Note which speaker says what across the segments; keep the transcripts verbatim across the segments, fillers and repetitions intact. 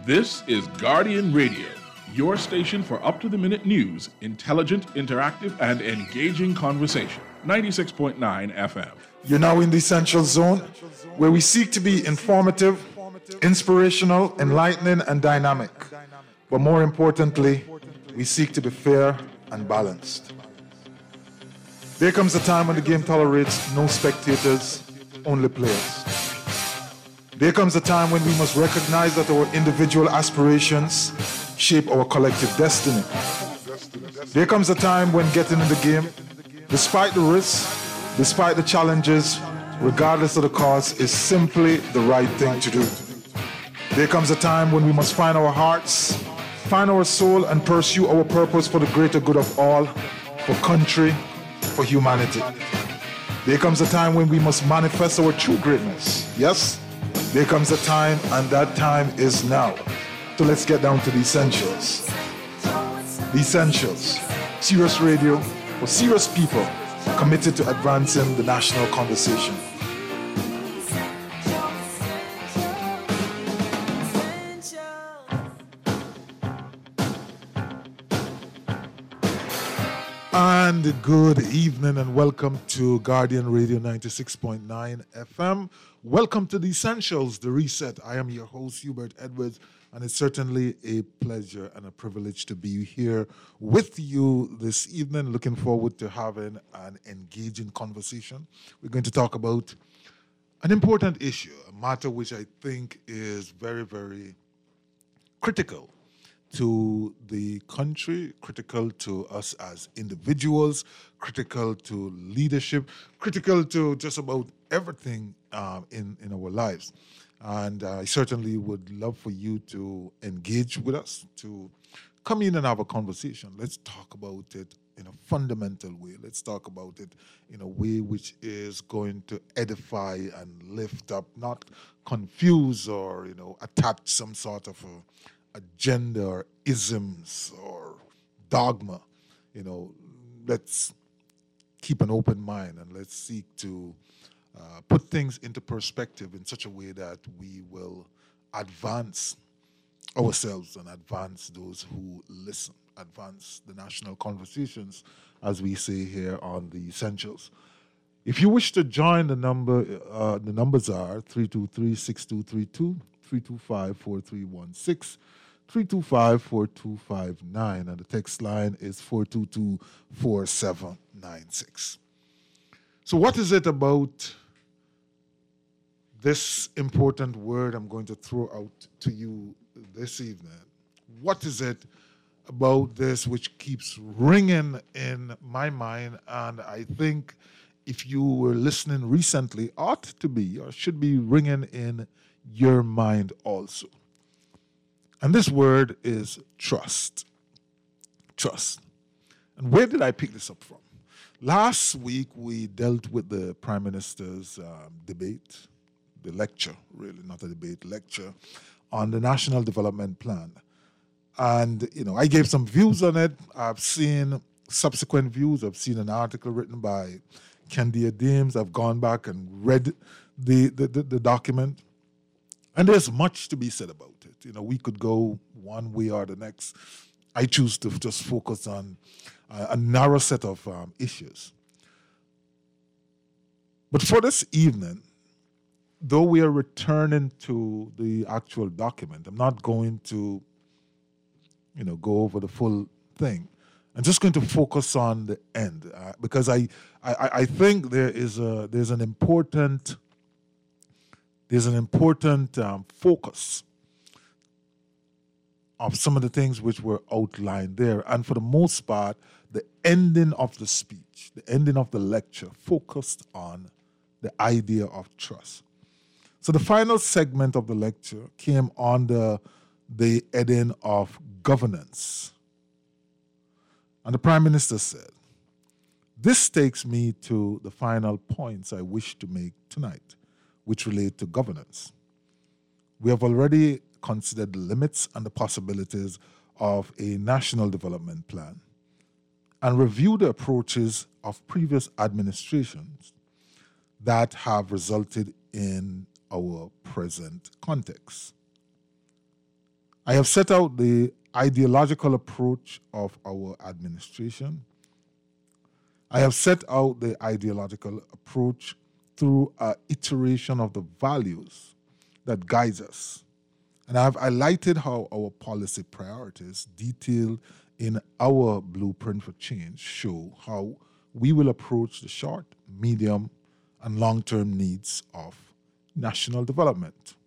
Speaker 1: This is Guardian Radio, your station for up-to-the-minute news, intelligent, interactive, and engaging conversation. ninety-six point nine F M.
Speaker 2: You're now in the Essential Zone, where we seek to be informative, inspirational, enlightening, and dynamic. But more importantly, we seek to be fair and balanced. There comes a time when the game tolerates no spectators, only players. There comes a time when we must recognize that our individual aspirations shape our collective destiny. There comes a time when getting in the game, despite the risks, despite the challenges, regardless of the cost, is simply the right thing to do. There comes a time when we must find our hearts, find our soul, and pursue our purpose for the greater good of all, for country, for humanity. There comes a time when we must manifest our true greatness. Yes? There comes a time, and that time is now. So let's get down to the essentials. The essentials. Serious radio for serious people committed to advancing the national conversation. And good evening and welcome to Guardian Radio ninety-six point nine F M. Welcome to the Essentials, The Reset. I am your host, Hubert Edwards, and it's certainly a pleasure and a privilege to be here with you this evening. Looking forward to having an engaging conversation. We're going to talk about an important issue, a matter which I think is very, very critical to the country, critical to us as individuals, critical to leadership, critical to just about everything um, in, in our lives. And uh, I certainly would love for you to engage with us, to come in and have a conversation. Let's talk about it in a fundamental way. Let's talk about it in a way which is going to edify and lift up, not confuse or, you know, attach some sort of a agenda or isms or dogma. You know, let's keep an open mind and let's seek to uh, put things into perspective in such a way that we will advance ourselves and advance those who listen, advance the national conversations, as we say here on the Essentials. If you wish to join, the number, uh, the numbers are three two three, six two three two, three two five, four three one six, three two five, four two five nine, and the text line is four two two, four seven nine six. So what is it about this important word I'm going to throw out to you this evening? What is it about this which keeps ringing in my mind, and I think if you were listening recently, ought to be or should be ringing in your mind also? And this word is trust. Trust. And where did I pick this up from? Last week, we dealt with the Prime Minister's um, debate, the lecture, really, not a debate, lecture, on the National Development Plan. And, you know, I gave some views on it. I've seen subsequent views. I've seen an article written by Kendia Dames. I've gone back and read the, the, the, the document. And there's much to be said about it. You know, we could go one way or the next. I choose to just focus on a, a narrow set of um, issues. But for this evening, though we are returning to the actual document, I'm not going to, you know, go over the full thing. I'm just going to focus on the end uh, because I, I, I think there is a there's an important there's an important um, focus of some of the things which were outlined there, and for the most part, the ending of the speech, the ending of the lecture, focused on the idea of trust. So the final segment of the lecture came under the heading of governance. And the Prime Minister said, "This takes me to the final points I wish to make tonight, which relate to governance. We have already considered the limits and the possibilities of a national development plan and reviewed the approaches of previous administrations that have resulted in our present context. I have set out the ideological approach of our administration. I have set out the ideological approach through an iteration of the values that guides us. And I've highlighted how our policy priorities, detailed in our blueprint for change, show how we will approach the short, medium, and long-term needs of national development.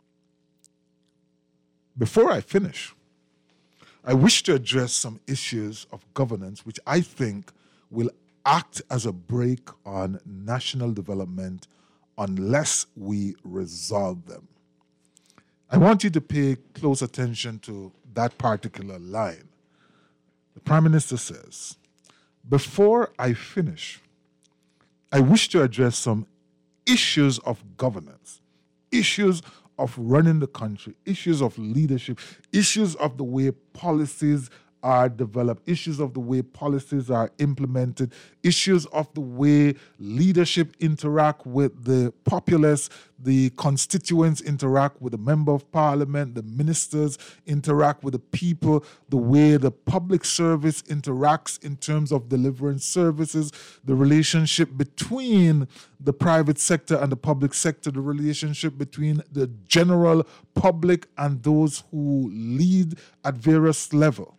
Speaker 2: Before I finish, I wish to address some issues of governance which I think will act as a brake on national development unless we resolve them. I want you to pay close attention to that particular line. The Prime Minister says, before I finish, I wish to address some issues of governance, issues of running the country, issues of leadership, issues of the way policies are developed, issues of the way policies are implemented, issues of the way leadership interact with the populace, the constituents interact with the member of parliament, the ministers interact with the people, the way the public service interacts in terms of delivering services, the relationship between the private sector and the public sector, the relationship between the general public and those who lead at various levels.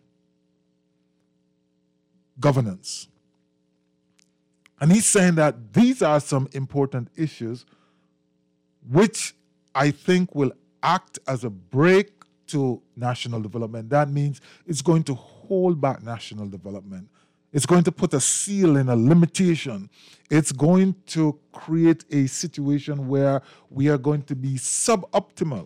Speaker 2: Governance. And he's saying that these are some important issues which I think will act as a brake to national development. That means it's going to hold back national development. It's going to put a seal in a limitation. It's going to create a situation where we are going to be suboptimal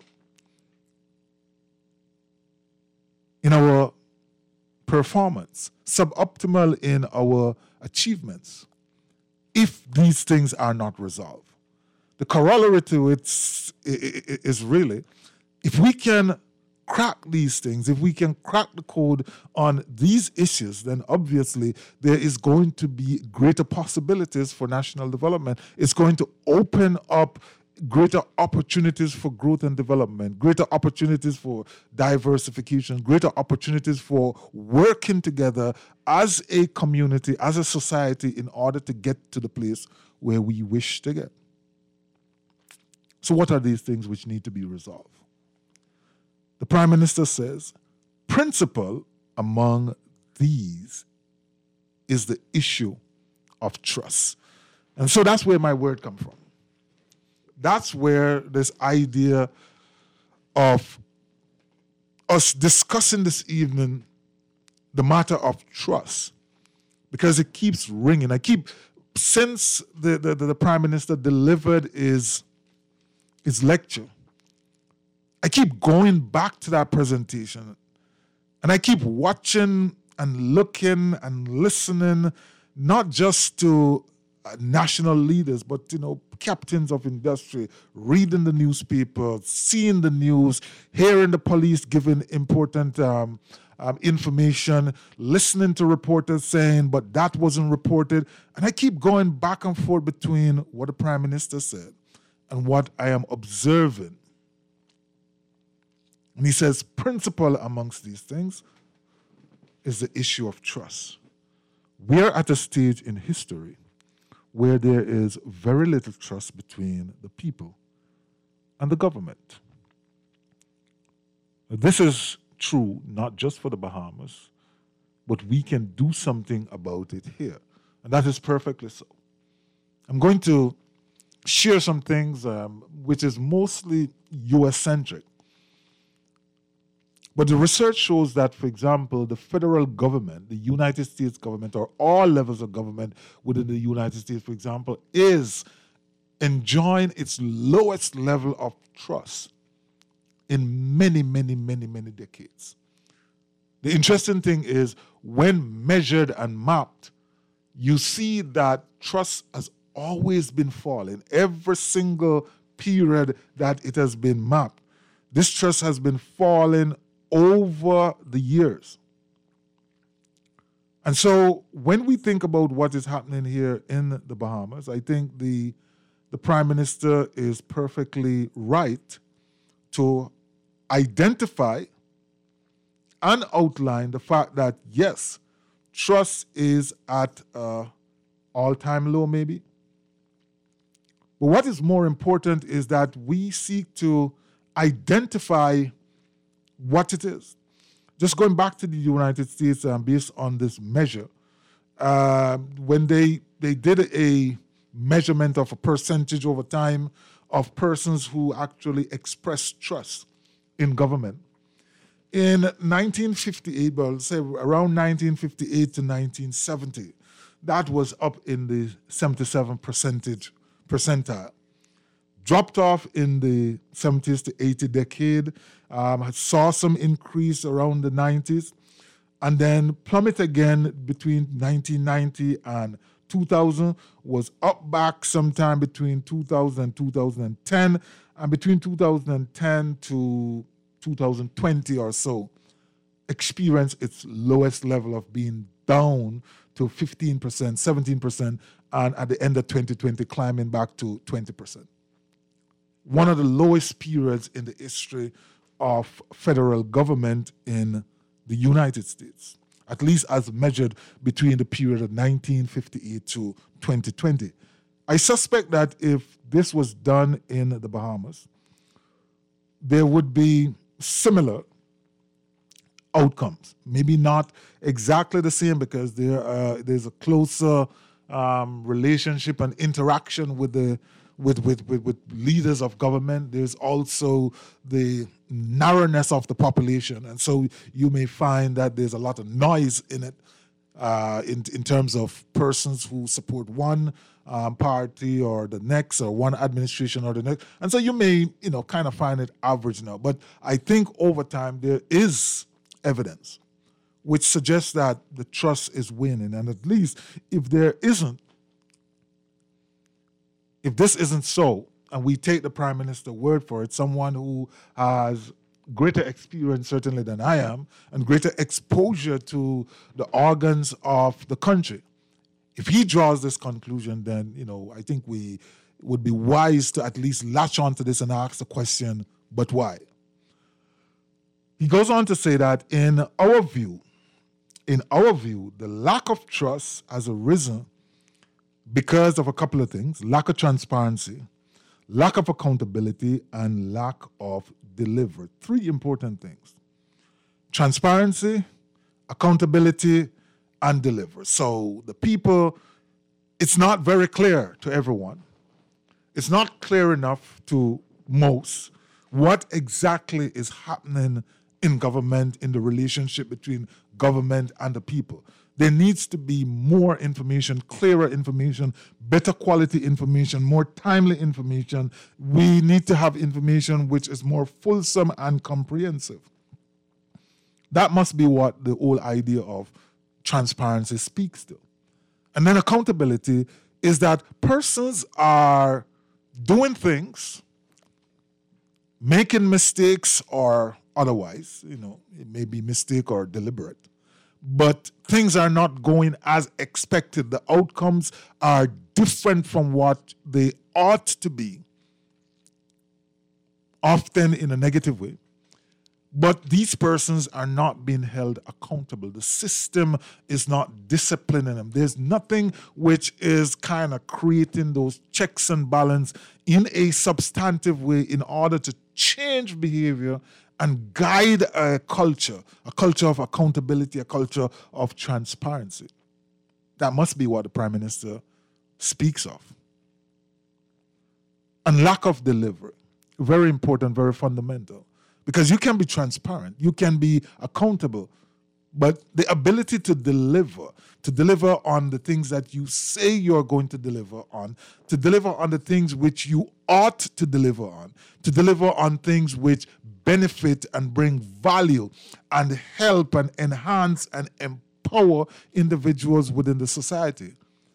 Speaker 2: in our performance, suboptimal in our achievements, if these things are not resolved. The corollary to it is really, if we can crack these things, if we can crack the code on these issues, then obviously there is going to be greater possibilities for national development. It's going to open up greater opportunities for growth and development, greater opportunities for diversification, greater opportunities for working together as a community, as a society, in order to get to the place where we wish to get. So what are these things which need to be resolved? The Prime Minister says, principal among these is the issue of trust. And so that's where my word comes from. That's where this idea of us discussing this evening the matter of trust, because it keeps ringing. I keep, since the, the, the Prime Minister delivered his, his lecture, I keep going back to that presentation, and I keep watching and looking and listening, not just to uh, national leaders, but, you know, captains of industry, reading the newspaper, seeing the news, hearing the police giving important um, um, information, listening to reporters saying, but that wasn't reported. And I keep going back and forth between what the Prime Minister said and what I am observing. And he says, principal amongst these things is the issue of trust. We are at a stage in history where there is very little trust between the people and the government. This is true not just for the Bahamas, but we can do something about it here. And that is perfectly so. I'm going to share some things um, which is mostly U S-centric. But the research shows that, for example, the federal government, the United States government, or all levels of government within the United States, for example, is enjoying its lowest level of trust in many, many, many, many decades. The interesting thing is, when measured and mapped, you see that trust has always been falling. Every single period that it has been mapped, this trust has been falling over the years. And so when we think about what is happening here in the Bahamas, I think the, the Prime Minister is perfectly right to identify and outline the fact that, yes, trust is at an all-time low maybe. But what is more important is that we seek to identify what it is. Just going back to the United States, um, based on this measure, uh, when they they did a measurement of a percentage over time of persons who actually express trust in government. In nineteen fifty-eight, well, say around nineteen fifty-eight to nineteen seventy, that was up in the seventy-seven percentage percentile. Dropped off in the seventies to eighties decade, um, saw some increase around the nineties, and then plummet again between nineteen ninety and two thousand, was up back sometime between two thousand and two thousand ten, and between two thousand ten to two thousand twenty or so, experienced its lowest level of being down to fifteen percent, seventeen percent, and at the end of twenty twenty climbing back to twenty percent. One of the lowest periods in the history of federal government in the United States, at least as measured between the period of nineteen fifty-eight to twenty twenty. I suspect that if this was done in the Bahamas, there would be similar outcomes. Maybe not exactly the same, because there uh, there's a closer um, relationship and interaction with the with, with, with, with leaders of government. There's also the narrowness of the population, and so you may find that there's a lot of noise in it, uh, in in terms of persons who support one um, party or the next, or one administration or the next, and so you may you know kind of find it average now. But I think over time there is evidence which suggests that the trust is winning, and at least if there isn't, if this isn't so, and we take the Prime Minister's word for it, someone who has greater experience certainly than I am, and greater exposure to the organs of the country, if he draws this conclusion, then you know I think we would be wise to at least latch onto this and ask the question, but why? He goes on to say that in our view, in our view, the lack of trust has arisen because of a couple of things: lack of transparency, lack of accountability, and lack of delivery. Three important things: transparency, accountability, and delivery. So the people, it's not very clear to everyone. It's not clear enough to most what exactly is happening in government, in the relationship between government and the people. There needs to be more information, clearer information, better quality information, more timely information. We need to have information which is more fulsome and comprehensive. That must be what the whole idea of transparency speaks to. And then accountability is that persons are doing things, making mistakes or otherwise, you know, it may be mistake or deliberate, but things are not going as expected. The outcomes are different from what they ought to be, often in a negative way. But these persons are not being held accountable. The system is not disciplining them. There's nothing which is kind of creating those checks and balance in a substantive way in order to change behavior and guide a culture, a culture of accountability, a culture of transparency. That must be what the Prime Minister speaks of. And lack of delivery, very important, very fundamental. Because you can be transparent, you can be accountable, but the ability to deliver, to deliver on the things that you say you're going to deliver on, to deliver on the things which you ought to deliver on, to deliver on things which benefit and bring value and help and enhance and empower individuals within the society,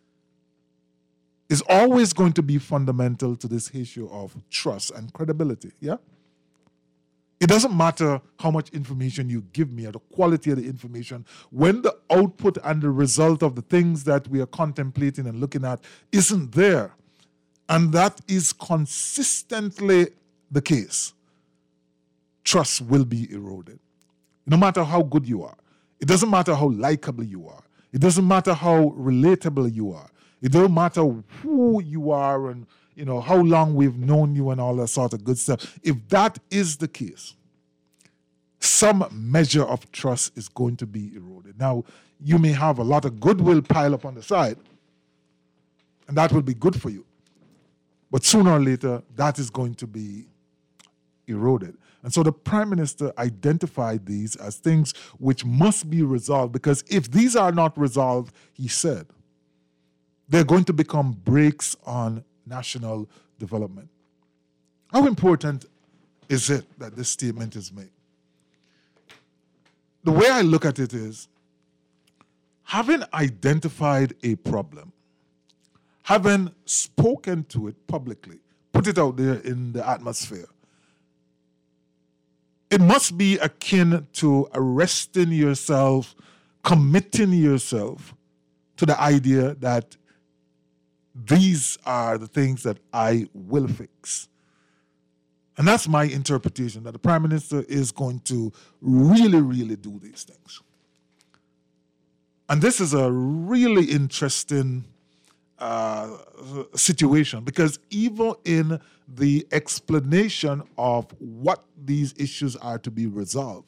Speaker 2: is always going to be fundamental to this issue of trust and credibility, yeah? It doesn't matter how much information you give me or the quality of the information. When the output and the result of the things that we are contemplating and looking at isn't there, and that is consistently the case, trust will be eroded. No matter how good you are. It doesn't matter how likable you are. It doesn't matter how relatable you are. It doesn't matter who you are and, you know, how long we've known you and all that sort of good stuff. If that is the case, some measure of trust is going to be eroded. Now, you may have a lot of goodwill pile up on the side, and that will be good for you. But sooner or later, that is going to be eroded. And so the Prime Minister identified these as things which must be resolved, because if these are not resolved, he said, they're going to become brakes on national development. How important is it that this statement is made? The way I look at it is, having identified a problem, having spoken to it publicly, put it out there in the atmosphere, it must be akin to arresting yourself, committing yourself to the idea that these are the things that I will fix. And that's my interpretation, that the Prime Minister is going to really, really do these things. And this is a really interesting uh, situation, because even in the explanation of what these issues are to be resolved,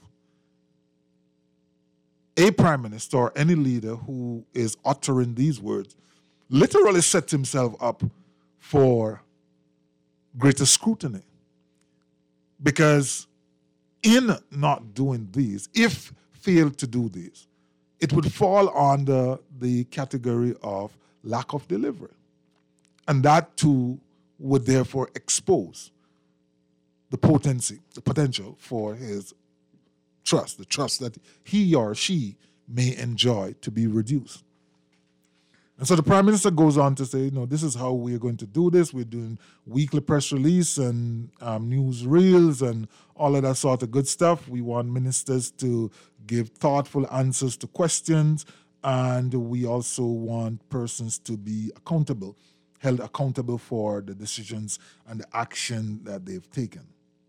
Speaker 2: a Prime Minister or any leader who is uttering these words literally sets himself up for greater scrutiny. Because in not doing these, if failed to do these, it would fall under the category of lack of delivery. And that too would therefore expose the potency, the potential for his trust, the trust that he or she may enjoy, to be reduced. And so the Prime Minister goes on to say, you know, this is how we're going to do this. We're doing weekly press release and um, news reels and all of that sort of good stuff. We want ministers to give thoughtful answers to questions, and we also want persons to be accountable, held accountable for the decisions and the action that they've taken.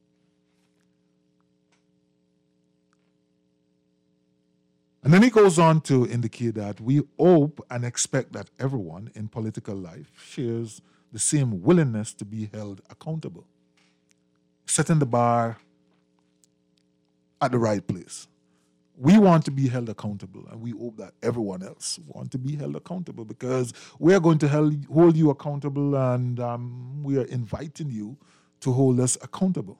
Speaker 2: And then he goes on to indicate that we hope and expect that everyone in political life shares the same willingness to be held accountable, setting the bar at the right place. We want to be held accountable, and we hope that everyone else want to be held accountable, because we are going to hold you accountable, and um, we are inviting you to hold us accountable.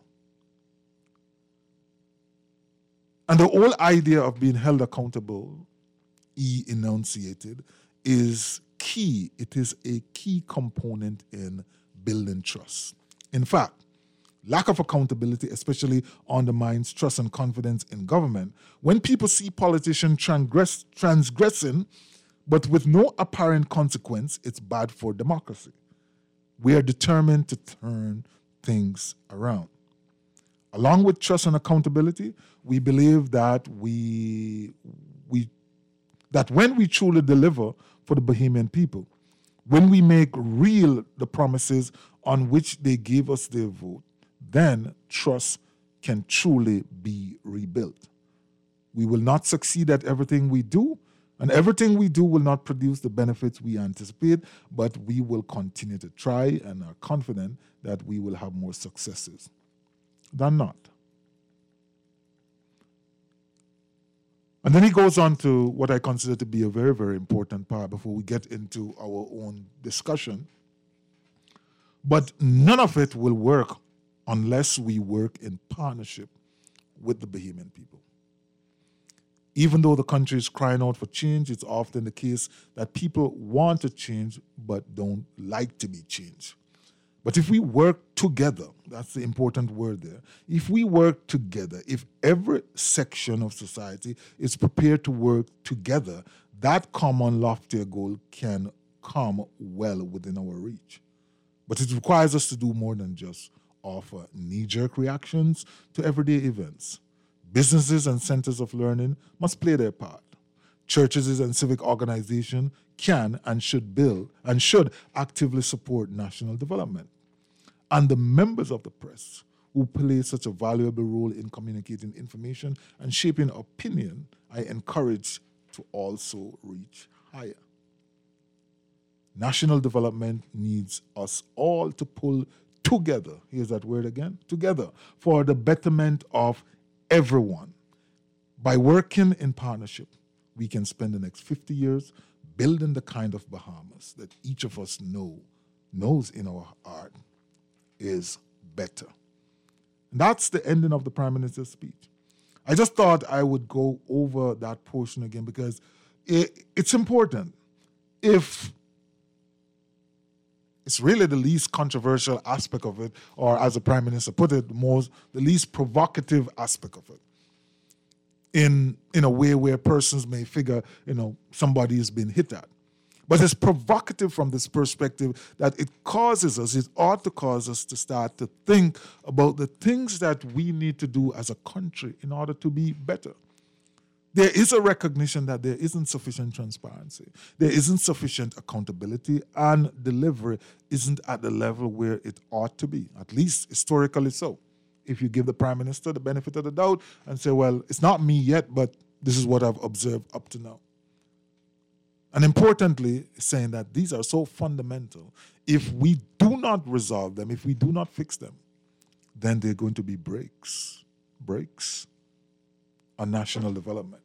Speaker 2: And the whole idea of being held accountable, he enunciated, is key. It is a key component in building trust. In fact, lack of accountability especially undermines trust and confidence in government. When people see politicians transgress, transgressing, but with no apparent consequence, it's bad for democracy. We are determined to turn things around. Along with trust and accountability, we believe that we, we that when we truly deliver for the Bahamian people, when we make real the promises on which they gave us their vote, then trust can truly be rebuilt. We will not succeed at everything we do, and everything we do will not produce the benefits we anticipate, but we will continue to try and are confident that we will have more successes than not. And then he goes on to what I consider to be a very, very important part before we get into our own discussion. But none of it will work unless we work in partnership with the Bahamian people. Even though the country is crying out for change, it's often the case that people want to change but don't like to be changed. But if we work together, that's the important word there. If we work together, if every section of society is prepared to work together, that common loftier goal can come well within our reach. But it requires us to do more than just offer knee-jerk reactions to everyday events. Businesses and centers of learning must play their part. Churches and civic organizations can and should build and should actively support national development. And the members of the press who play such a valuable role in communicating information and shaping opinion, I encourage to also reach higher. National development needs us all to pull together, here's that word again, together, for the betterment of everyone. By working in partnership, we can spend the next fifty years building the kind of Bahamas that each of us know, knows in our heart is better. And that's the ending of the Prime Minister's speech. I just thought I would go over that portion again because it, it's important. If it's really the least controversial aspect of it, or as the Prime Minister put it, the most the least provocative aspect of it. In in a way where persons may figure, you know, somebody is being hit at. But it's provocative from this perspective that it causes us, it ought to cause us to start to think about the things that we need to do as a country in order to be better. There is a recognition that there isn't sufficient transparency, there isn't sufficient accountability, and delivery isn't at the level where it ought to be, at least historically so. If you give the Prime Minister the benefit of the doubt and say, well, it's not me yet, but this is what I've observed up to now. And importantly, saying that these are so fundamental, if we do not resolve them, if we do not fix them, then they're going to be breaks, breaks on national development.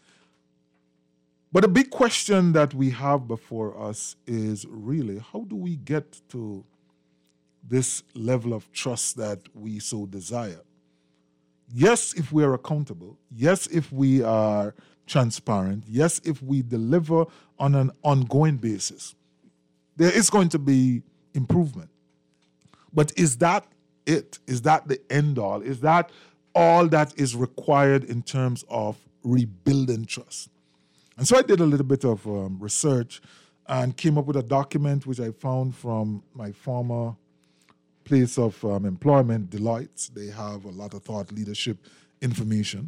Speaker 2: But a big question that we have before us is really, how do we get to this level of trust that we so desire? Yes, if we are accountable. Yes, if we are transparent. Yes, if we deliver on an ongoing basis. There is going to be improvement. But is that it? Is that the end all? Is that all that is required in terms of rebuilding trust? And so I did a little bit of um, research and came up with a document which I found from my former place of um, employment, Deloitte. They have a lot of thought leadership information.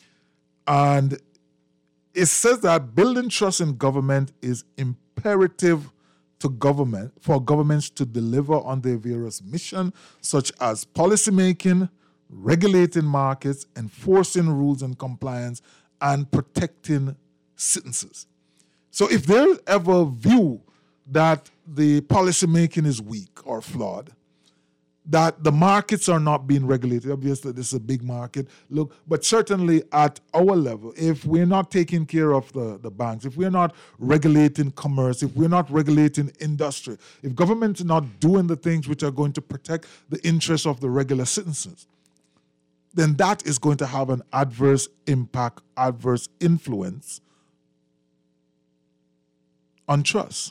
Speaker 2: And it says that building trust in government is imperative to government, for governments to deliver on their various missions, such as policymaking, regulating markets, enforcing rules and compliance, and protecting citizens. So if there's ever a view that the policymaking is weak or flawed, that the markets are not being regulated. Obviously, this is a big market. Look, but certainly at our level, if we're not taking care of the, the banks, if we're not regulating commerce, if we're not regulating industry, if government is not doing the things which are going to protect the interests of the regular citizens, then that is going to have an adverse impact, adverse influence on trust.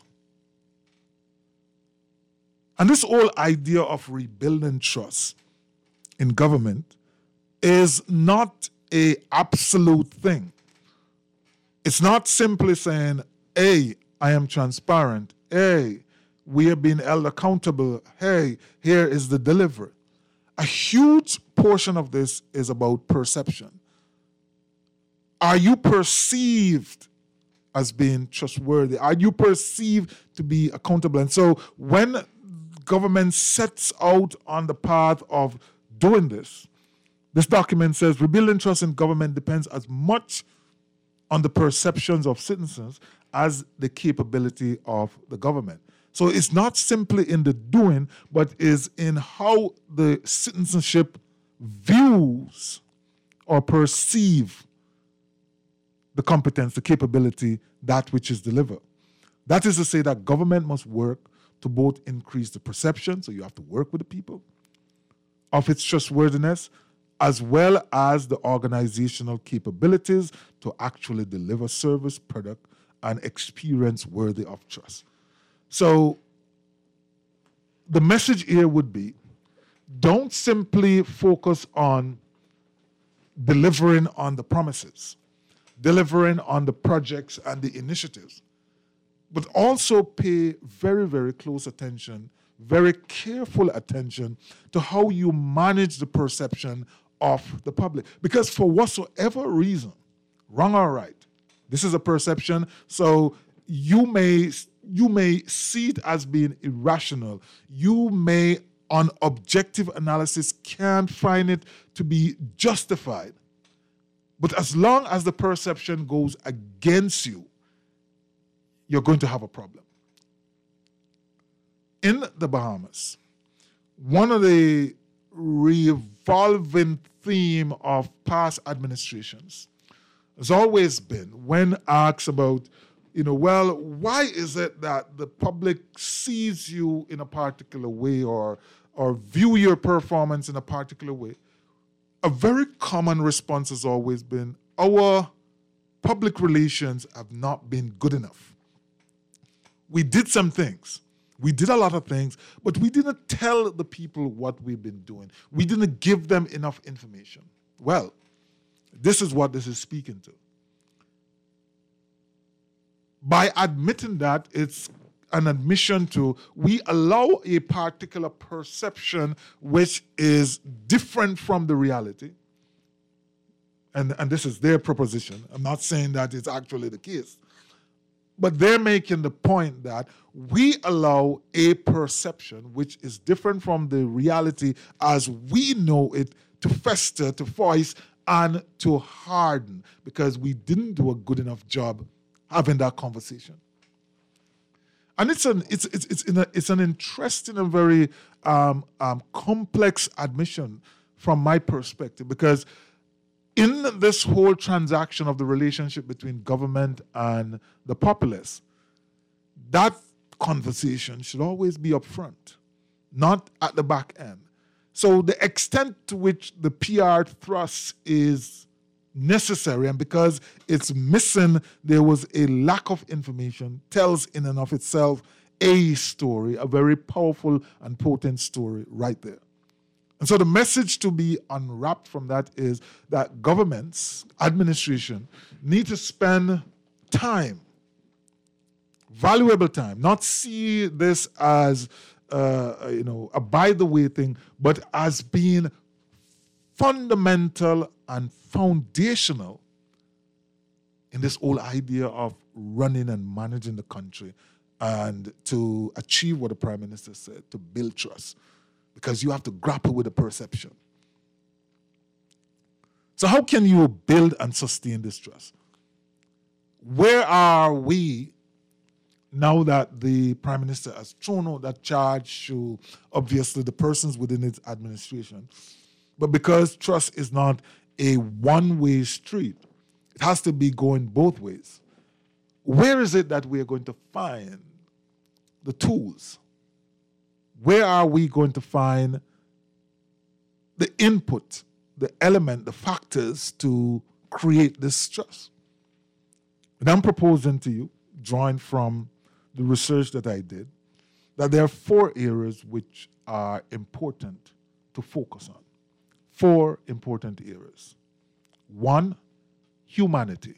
Speaker 2: And this whole idea of rebuilding trust in government is not an absolute thing. It's not simply saying, hey, I am transparent. Hey, we are being held accountable. Hey, here is the delivery. A huge portion of this is about perception. Are you perceived as being trustworthy? Are you perceived to be accountable? And so when government sets out on the path of doing this, this document says rebuilding trust in government depends as much on the perceptions of citizens as the capability of the government. So it's not simply in the doing, but is in how the citizenship views or perceive the competence, the capability, that which is delivered. That is to say that government must work to both increase the perception, so you have to work with the people, of its trustworthiness, as well as the organizational capabilities to actually deliver service, product, and experience worthy of trust. So the message here would be, don't simply focus on delivering on the promises, delivering on the projects and the initiatives, but also pay very, very close attention, very careful attention to how you manage the perception of the public. Because for whatsoever reason, wrong or right, this is a perception, so you may, you may see it as being irrational. You may on objective analysis can find it to be justified. But as long as the perception goes against you, you're going to have a problem. In the Bahamas, one of the revolving theme of past administrations has always been, when asked about, you know, well, why is it that the public sees you in a particular way or, or view your performance in a particular way? A very common response has always been, our public relations have not been good enough. We did some things. We did a lot of things, but we didn't tell the people what we've been doing. We didn't give them enough information. Well, this is what this is speaking to. By admitting that, it's an admission to, we allow a particular perception which is different from the reality. And, and this is their proposition. I'm not saying that it's actually the case. But they're making the point that we allow a perception which is different from the reality as we know it to fester, to voice, and to harden because we didn't do a good enough job having that conversation. And it's an it's it's it's, in a, it's an interesting and very um, um, complex admission from my perspective, because in this whole transaction of the relationship between government and the populace, that conversation should always be up front, not at the back end. So the extent to which the P R thrust is necessary, and because it's missing, there was a lack of information, tells in and of itself a story, a very powerful and potent story right there. And so the message to be unwrapped from that is that governments, administration, need to spend time, valuable time, not see this as uh, you know, a by-the-way thing, but as being fundamental and foundational in this whole idea of running and managing the country and to achieve what the Prime Minister said, to build trust. Because you have to grapple with the perception. So how can you build and sustain this trust? Where are we now that the Prime Minister has thrown out that charge to, obviously, the persons within his administration? But because trust is not a one-way street, it has to be going both ways. Where is it that we are going to find the tools? Where are we going to find the input, the element, the factors to create this trust? And I'm proposing to you, drawing from the research that I did, that there are four areas which are important to focus on. Four important areas. One, humanity.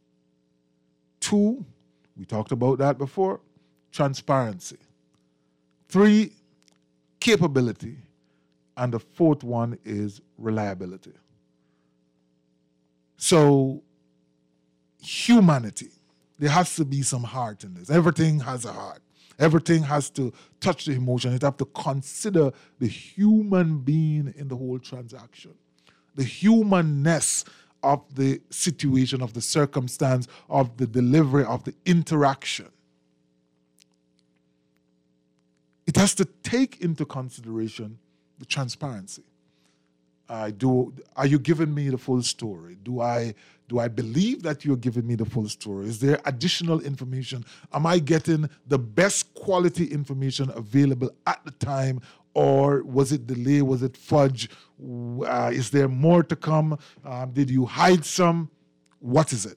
Speaker 2: Two, we talked about that before, transparency. Three, capability. And the fourth one is reliability. So, humanity. There has to be some heart in this. Everything has a heart. Everything has to touch the emotion. It has to consider the human being in the whole transaction. The humanness of the situation, of the circumstance, of the delivery, of the interaction. It has to take into consideration the transparency. I do. Are you giving me the full story? Do I do I believe that you're giving me the full story? Is there additional information? Am I getting the best quality information available at the time, or was it delay? Was it fudge? Uh, is there more to come? Um, did you hide some? What is it?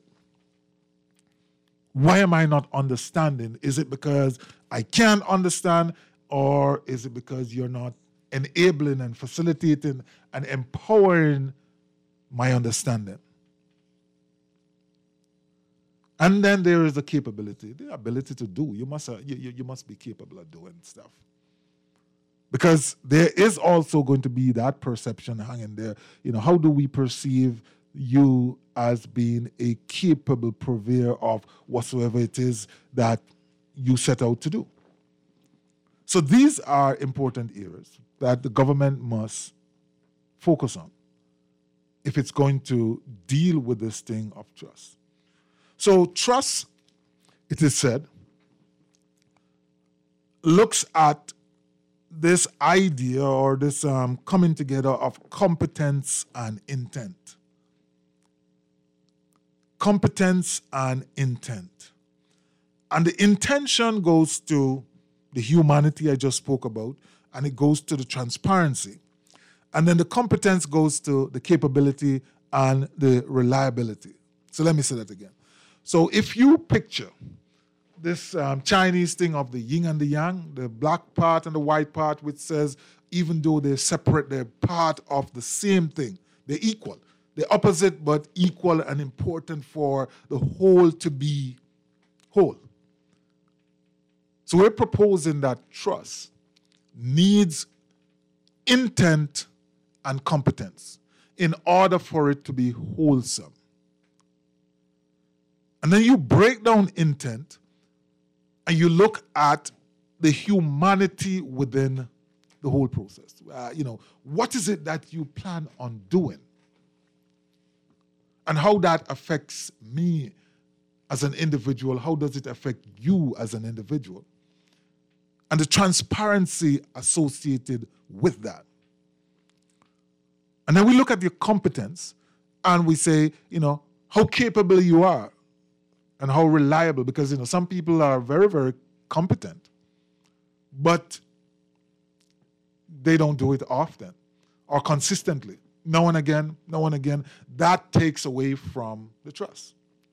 Speaker 2: Why am I not understanding? Is it because I can't understand, or is it because you're not enabling and facilitating and empowering my understanding? And then there is the capability, the ability to do. You must, uh, you, you must be capable of doing stuff. Because there is also going to be that perception hanging there. You know, how do we perceive you as being a capable purveyor of whatsoever it is that you set out to do? So these are important areas that the government must focus on if it's going to deal with this thing of trust. So trust, it is said, looks at this idea or this um, coming together of competence and intent. Competence and intent. And the intention goes to the humanity I just spoke about, and it goes to the transparency. And then the competence goes to the capability and the reliability. So let me say that again. So if you picture this um, Chinese thing of the yin and the yang, the black part and the white part, which says even though they're separate, they're part of the same thing. They're equal. They're opposite but equal and important for the whole to be whole. So we're proposing that trust needs intent and competence in order for it to be wholesome. And then you break down intent and you look at the humanity within the whole process. Uh, you know, what is it that you plan on doing? And how that affects me as an individual? How does it affect you as an individual? And the transparency associated with that. And then we look at your competence and we say, you know, how capable you are and how reliable, because, you know, some people are very, very competent, but they don't do it often or consistently. Now and again, now and again, that takes away from the trust.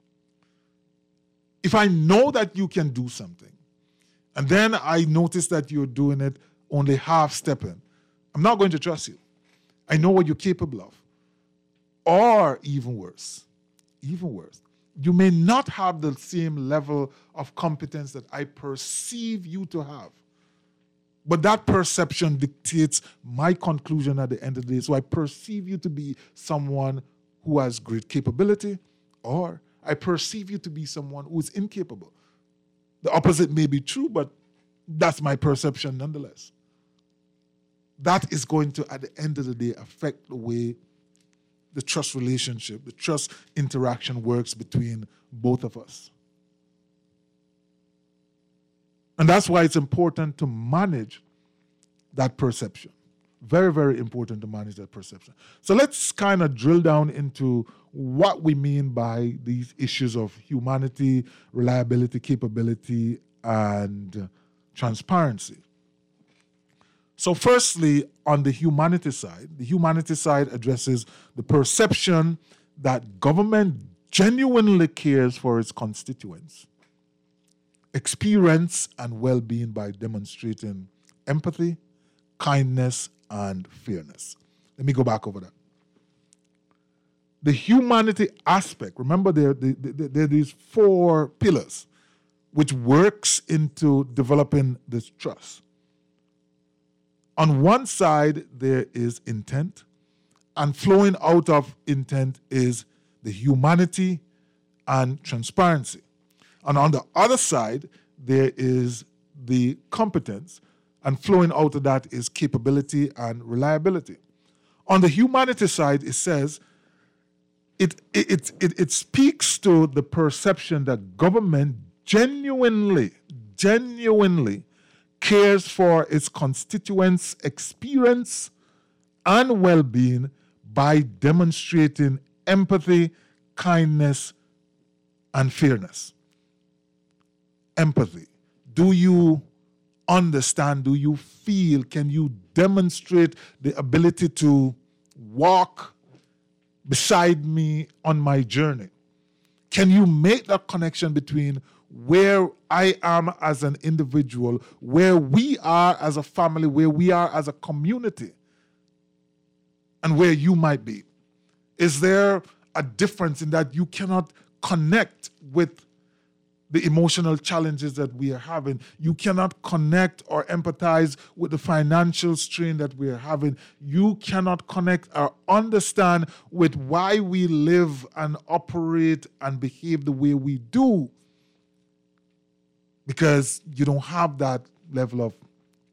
Speaker 2: If I know that you can do something, and then I notice that you're doing it only half-stepping, I'm not going to trust you. I know what you're capable of. Or even worse, even worse, you may not have the same level of competence that I perceive you to have. But that perception dictates my conclusion at the end of the day. So I perceive you to be someone who has great capability, or I perceive you to be someone who is incapable. The opposite may be true, but that's my perception nonetheless. That is going to, at the end of the day, affect the way the trust relationship, the trust interaction works between both of us. And that's why it's important to manage that perception. Very, very important to manage that perception. So let's kind of drill down into what we mean by these issues of humanity, reliability, capability, and transparency. So firstly, on the humanity side, the humanity side addresses the perception that government genuinely cares for its constituents, experience and well-being by demonstrating empathy, kindness, and fairness. Let me go back over that. The humanity aspect, remember there, there, there, there are these four pillars which works into developing this trust. On one side, there is intent, and flowing out of intent is the humanity and transparency. And on the other side, there is the competence, and flowing out of that is capability and reliability. On the humanity side, it says, it, it, it, it speaks to the perception that government genuinely, genuinely cares for its constituents' experience and well-being by demonstrating empathy, kindness, and fairness. Empathy. Do you understand? Do you feel? Can you demonstrate the ability to walk beside me on my journey? Can you make that connection between where I am as an individual, where we are as a family, where we are as a community, and where you might be? Is there a difference in that you cannot connect with the emotional challenges that we are having? You cannot connect or empathize with the financial strain that we are having. You cannot connect or understand with why we live and operate and behave the way we do, because you don't have that level of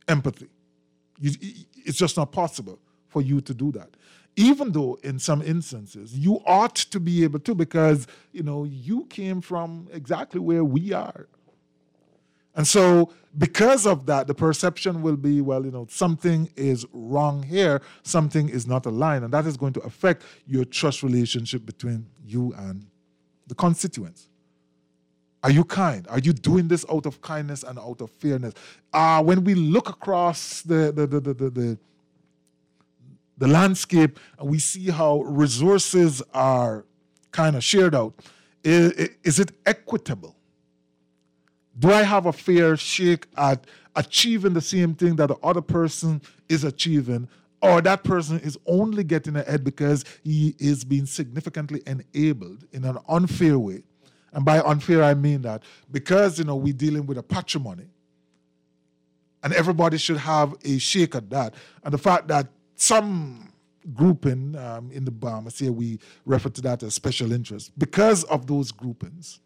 Speaker 2: empathy. You, it's just not possible for you to do that. Even though in some instances you ought to be able to, because, you know, you came from exactly where we are. And so because of that, the perception will be, well, you know, something is wrong here, something is not aligned, and that is going to affect your trust relationship between you and the constituents. Are you kind? Are you doing this out of kindness and out of fairness? Uh, when we look across the, the, the, the, the, the the landscape, and we see how resources are kind of shared out. Is, is it equitable? Do I have a fair shake at achieving the same thing that the other person is achieving, or that person is only getting ahead because he is being significantly enabled in an unfair way? And by unfair, I mean that because, you know, we're dealing with a patrimony, and everybody should have a shake at that, and the fact that some grouping um, in the Bahamas, here we refer to that as special interest. Because of those groupings,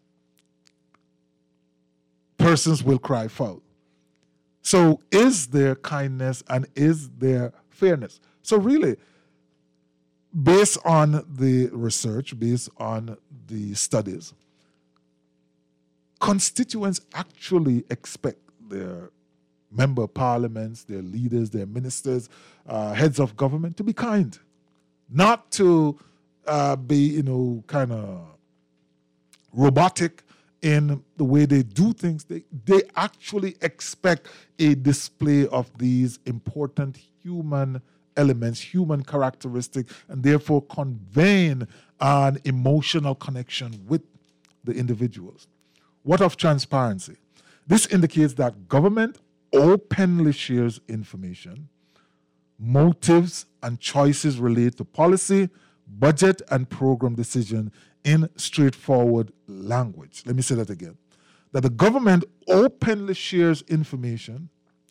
Speaker 2: persons will cry foul. So is there kindness and is there fairness? So really, based on the research, based on the studies, constituents actually expect their member parliaments, their leaders, their ministers, uh, heads of government to be kind, not to uh, be, you know, kind of robotic in the way they do things. They, they actually expect a display of these important human elements, human characteristics, and therefore conveying an emotional connection with the individuals. What of transparency? This indicates that government openly shares information, motives and choices relate to policy, budget, and program decision in straightforward language. Let me say that again. That the government openly shares information,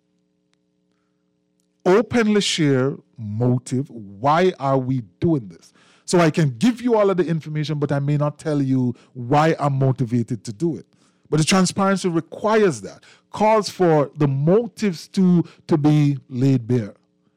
Speaker 2: openly share motive. Why are we doing this? So I can give you all of the information, but I may not tell you why I'm motivated to do it. But the transparency requires that, calls for the motives to, to be laid bare.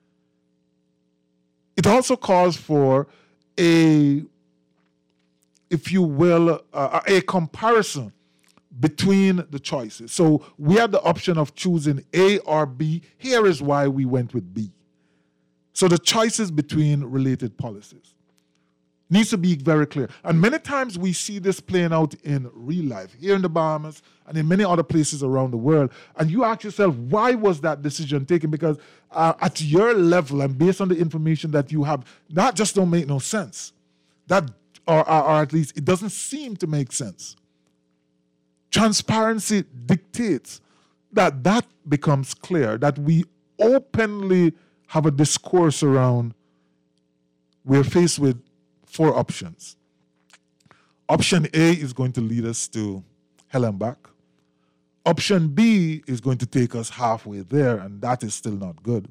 Speaker 2: It also calls for a, if you will, uh, a comparison between the choices. So we had the option of choosing A or B. Here is why we went with B. So the choices between related policies needs to be very clear. And many times we see this playing out in real life, here in the Bahamas and in many other places around the world. And you ask yourself, why was that decision taken? Because uh, at your level and based on the information that you have, that just don't make no sense. That, or, or, or at least it doesn't seem to make sense. Transparency dictates that that becomes clear, that we openly have a discourse around, we're faced with four options. Option A is going to lead us to hell and back. Option B is going to take us halfway there, and that is still not good.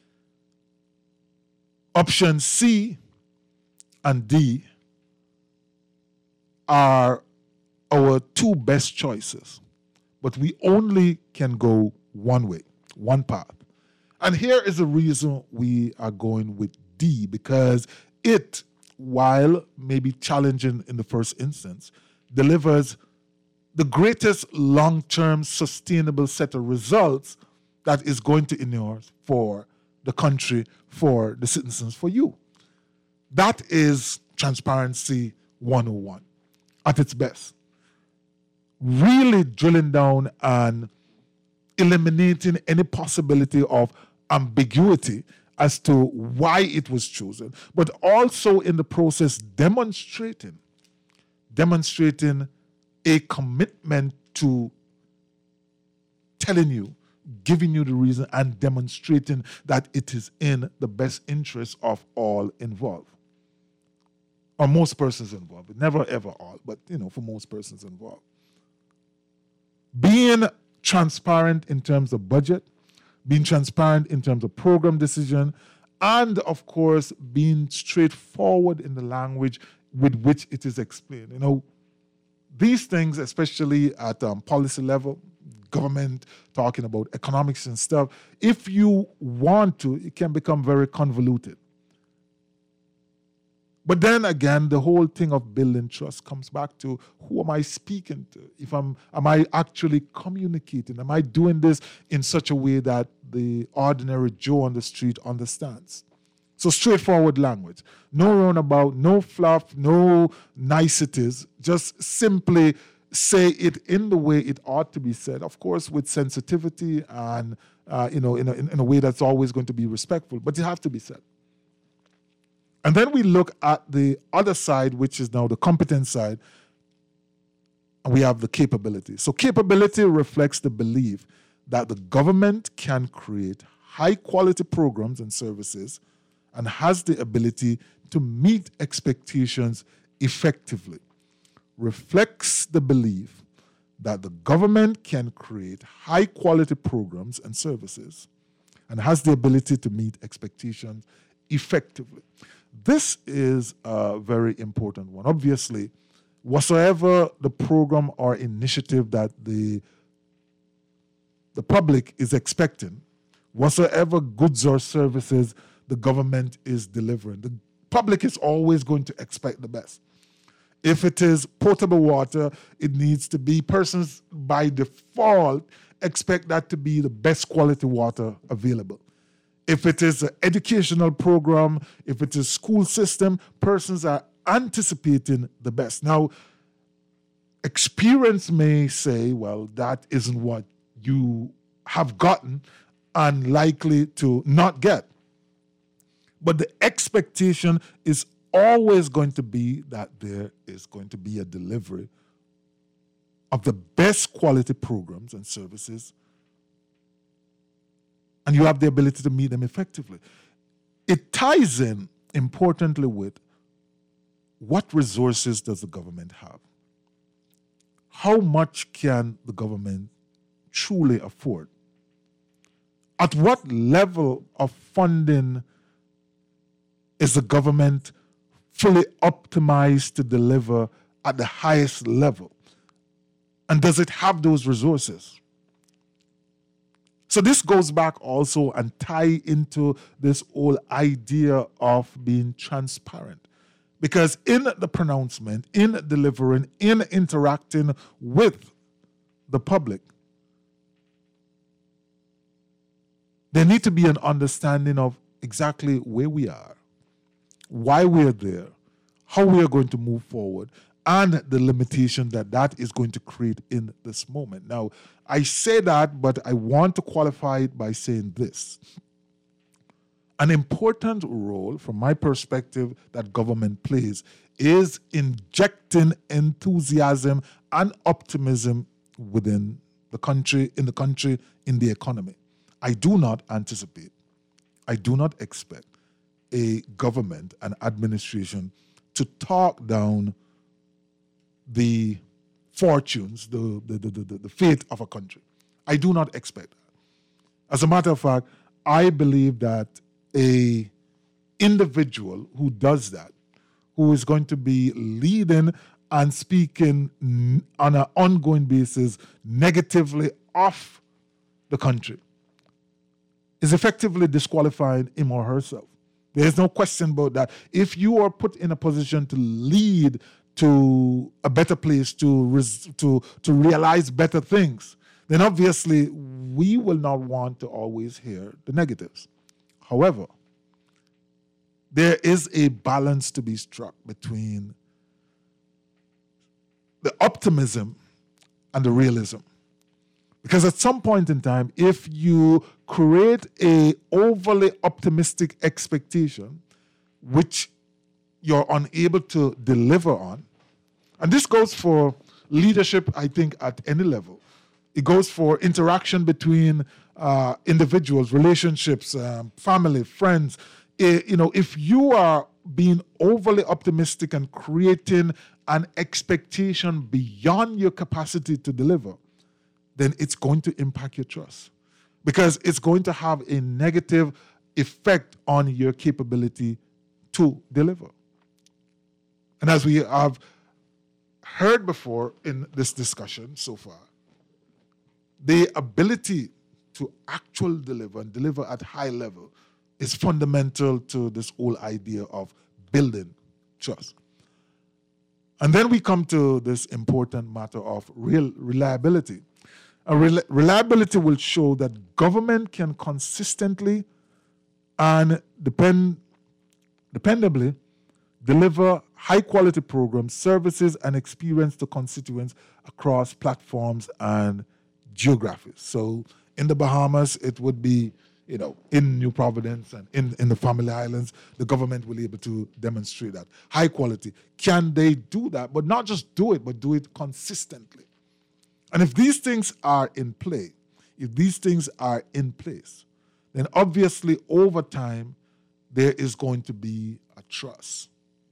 Speaker 2: Option C and D are our two best choices, but we only can go one way, one path. And here is the reason we are going with D, because it, while maybe challenging in the first instance, delivers the greatest long-term sustainable set of results that is going to inure for the country, for the citizens, for you. That is transparency one oh one at its best. Really drilling down and eliminating any possibility of ambiguity as to why it was chosen, but also in the process demonstrating, demonstrating a commitment to telling you, giving you the reason, and demonstrating that it is in the best interest of all involved. Or most persons involved. Never ever all, but you know, for most persons involved. Being transparent in terms of budget, being transparent in terms of program decision, and of course, being straightforward in the language with which it is explained. You know, these things, especially at um, policy level, government, talking about economics and stuff. If you want to, it can become very convoluted. But then again, the whole thing of building trust comes back to, who am I speaking to? If I'm, am I actually communicating? Am I doing this in such a way that the ordinary Joe on the street understands? So straightforward language. No roundabout, no fluff, no niceties. Just simply say it in the way it ought to be said. Of course, with sensitivity and, uh, you know, in a, in a way that's always going to be respectful. But it has to be said. And then we look at the other side, which is now the competence side, and we have the capability. So capability reflects the belief that the government can create high-quality programs and services and has the ability to meet expectations effectively. Reflects the belief that the government can create high-quality programs and services and has the ability to meet expectations effectively. This is a very important one. Obviously, whatsoever the program or initiative that the, the public is expecting, whatsoever goods or services the government is delivering, the public is always going to expect the best. If it is potable water, it needs to be, persons by default expect that to be the best quality water available. If it is an educational program, if it is school system, persons are anticipating the best. Now, experience may say, well, that isn't what you have gotten and likely to not get. But the expectation is always going to be that there is going to be a delivery of the best quality programs and services, and you have the ability to meet them effectively. It ties in importantly with what resources does the government have? How much can the government truly afford? At what level of funding is the government fully optimized to deliver at the highest level? And does it have those resources? So this goes back also and tie into this whole idea of being transparent. Because in the pronouncement, in delivering, in interacting with the public, there needs to be an understanding of exactly where we are, why we're there, how we are going to move forward, and the limitation that that is going to create in this moment. Now, I say that, but I want to qualify it by saying this. An important role, from my perspective, that government plays is injecting enthusiasm and optimism within the country, in the country, in the economy. I do not anticipate, I do not expect a government, an administration to talk down the fortunes, the, the, the, the, the fate of a country. I do not expect that. As a matter of fact, I believe that a individual who does that, who is going to be leading and speaking n- on an ongoing basis negatively of the country, is effectively disqualifying him or herself. There is no question about that. If you are put in a position to lead to a better place, to, res- to, to realize better things, then obviously we will not want to always hear the negatives. However, there is a balance to be struck between the optimism and the realism. Because at some point in time, if you create a overly optimistic expectation, which you're unable to deliver on, and this goes for leadership, I think, at any level. It goes for interaction between uh, individuals, relationships, um, family, friends. It, you know, if you are being overly optimistic and creating an expectation beyond your capacity to deliver, then it's going to impact your trust, because it's going to have a negative effect on your capability to deliver. And as we have heard before in this discussion so far, the ability to actually deliver and deliver at high level is fundamental to this whole idea of building trust. And then we come to this important matter of real reliability. A rel- reliability will show that government can consistently and depend, dependably deliver high-quality programs, services, and experience to constituents across platforms and geographies. So in the Bahamas, it would be, you know, in New Providence and in, in the Family Islands, the government will be able to demonstrate that. High quality. Can they do that? But not just do it, but do it consistently. And if these things are in play, if these things are in place, then obviously over time, there is going to be a trust.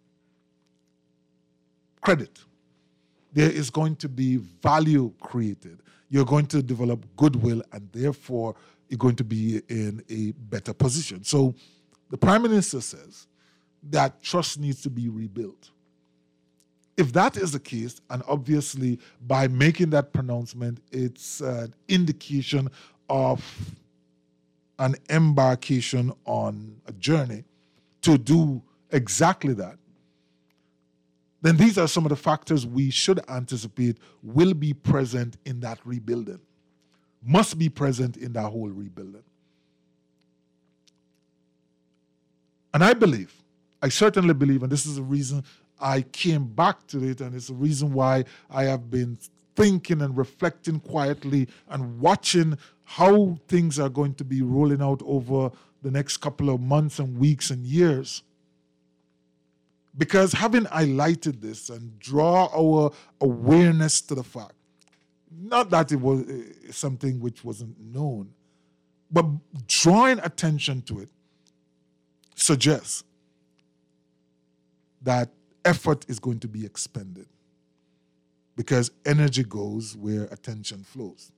Speaker 2: Credit. There is going to be value created. You're going to develop goodwill, and therefore you're going to be in a better position. So the Prime Minister says that trust needs to be rebuilt. If that is the case, and obviously by making that pronouncement, it's an indication of an embarkation on a journey to do exactly that, then these are some of the factors we should anticipate will be present in that rebuilding, must be present in that whole rebuilding. And I believe, I certainly believe, and this is the reason I came back to it, and it's the reason why I have been thinking and reflecting quietly and watching how things are going to be rolling out over the next couple of months and weeks and years. Because having highlighted this and draw our awareness to the fact, not that it was something which wasn't known, but drawing attention to it suggests that effort is going to be expended, because energy goes where attention flows.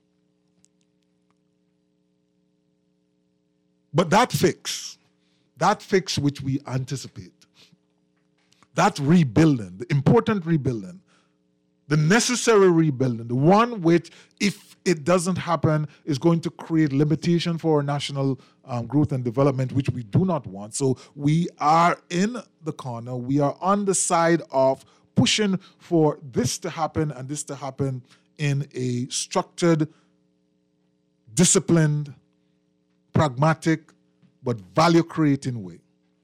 Speaker 2: But that fix, that fix which we anticipate, that rebuilding, the important rebuilding, the necessary rebuilding, the one which, if it doesn't happen, is going to create limitation for our national um, growth and development, which we do not want. So we are in the corner. We are on the side of pushing for this to happen, and this to happen in a structured, disciplined, pragmatic, but value-creating way.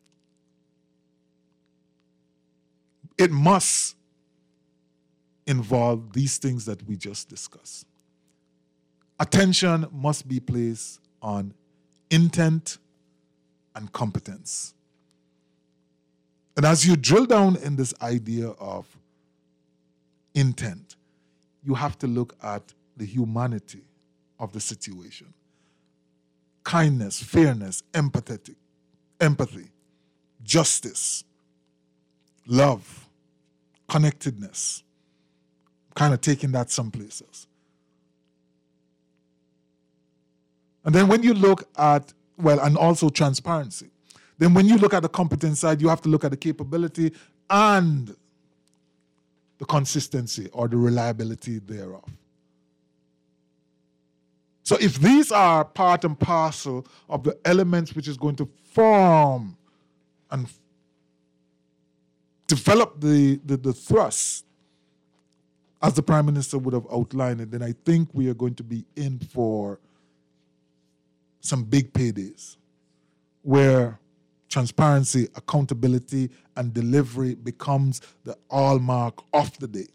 Speaker 2: It must involve these things that we just discussed. Attention must be placed on intent and competence. And as you drill down in this idea of intent, you have to look at the humanity of the situation. Kindness, fairness, empathetic, empathy, justice, love, connectedness. Kind of taking that some places. And then when you look at, well, and also transparency. Then when you look at the competence side, you have to look at the capability and the consistency or the reliability thereof. So if these are part and parcel of the elements which is going to form and develop the, the, the thrust, as the Prime Minister would have outlined it, then I think we are going to be in for some big paydays where transparency, accountability, and delivery becomes the hallmark of the day.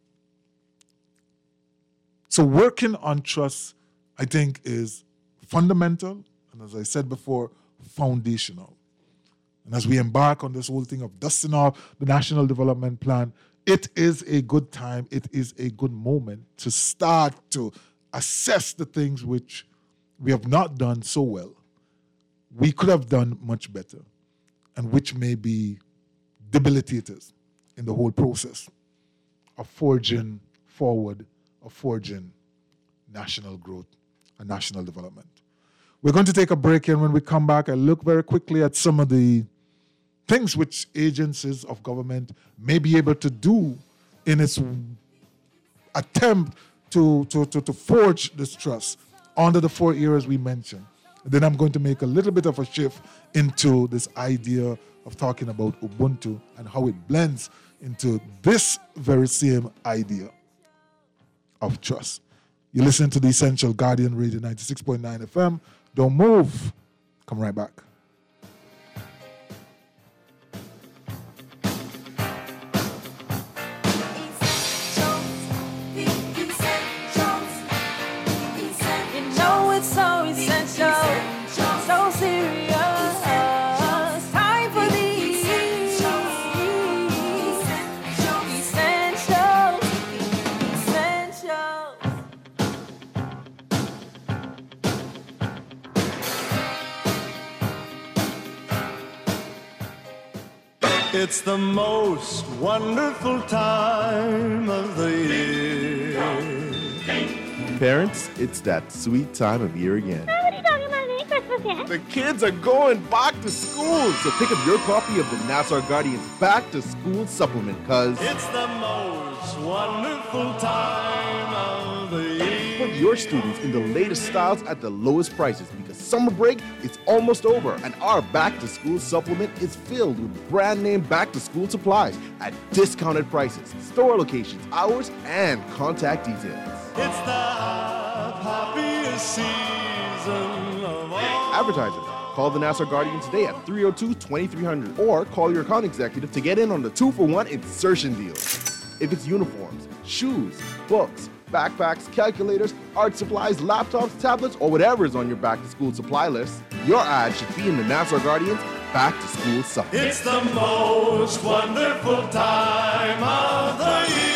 Speaker 2: So working on trust, I think, is fundamental, and as I said before, foundational. And as we embark on this whole thing of dusting off the National Development Plan, it is a good time, it is a good moment to start to assess the things which we have not done so well, we could have done much better, and which may be debilitators in the whole process of forging forward, of forging national growth and national development. We're going to take a break, and when we come back, I'll look very quickly at some of the things which agencies of government may be able to do in its attempt to, to, to, to forge this trust under the four areas we mentioned. Then I'm going to make a little bit of a shift into this idea of talking about Ubuntu and how it blends into this very same idea of trust. You listen to the Essential Guardian Radio ninety-six point nine F M. Don't move. Come right back.
Speaker 3: It's the most wonderful time of the year.
Speaker 4: Parents, it's that sweet time of year again.
Speaker 5: What are you talking about? Any Christmas yet?
Speaker 4: The kids are going back to school, so pick up your copy of the Nassau Guardian's Back to School Supplement, cause
Speaker 3: it's the most wonderful time of the year.
Speaker 4: Put your students in the latest styles at the lowest prices, because summer break is almost over, and our Back to School Supplement is filled with brand name back to school supplies at discounted prices, store locations, hours, and contact details.
Speaker 3: It's the happiest season of all.
Speaker 4: Advertisers, call the Nassau Guardian today at three oh two, twenty-three hundred or call your account executive to get in on the two for one insertion deal. If it's uniforms, shoes, books, backpacks, calculators, art supplies, laptops, tablets, or whatever is on your back-to-school supply list, your ad should be in the Nassau Guardian's Back-to-School Supplement.
Speaker 3: It's the most wonderful time of the year.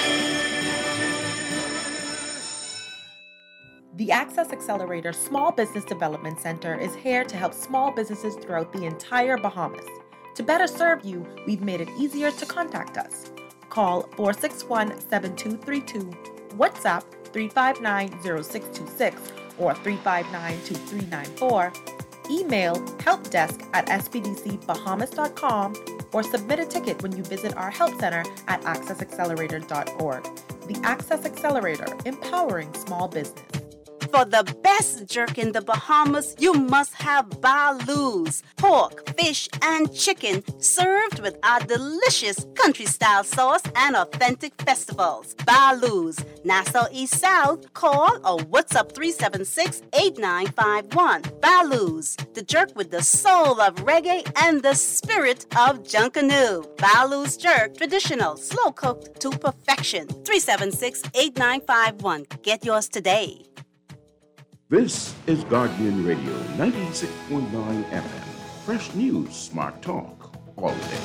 Speaker 6: The Access Accelerator Small Business Development Center is here to help small businesses throughout the entire Bahamas. To better serve you, we've made it easier to contact us. Call four six one, seven two three two, WhatsApp three five nine, zero six two six or three five nine, two three nine four, email helpdesk at s p d c bahamas dot com, or submit a ticket when you visit our help center at access accelerator dot org. The Access Accelerator, empowering small business.
Speaker 7: For the best jerk in the Bahamas, you must have Baloo's. Pork, fish, and chicken served with our delicious country-style sauce and authentic festivals. Baloo's, Nassau East South. Call or WhatsApp three seven six, eight nine five one. Baloo's, the jerk with the soul of reggae and the spirit of Junkanoo. Baloo's jerk, traditional, slow-cooked to perfection. three seven six, eight nine five one. Get yours today.
Speaker 8: This is Guardian Radio ninety-six point nine F M. Fresh news, smart talk, all day.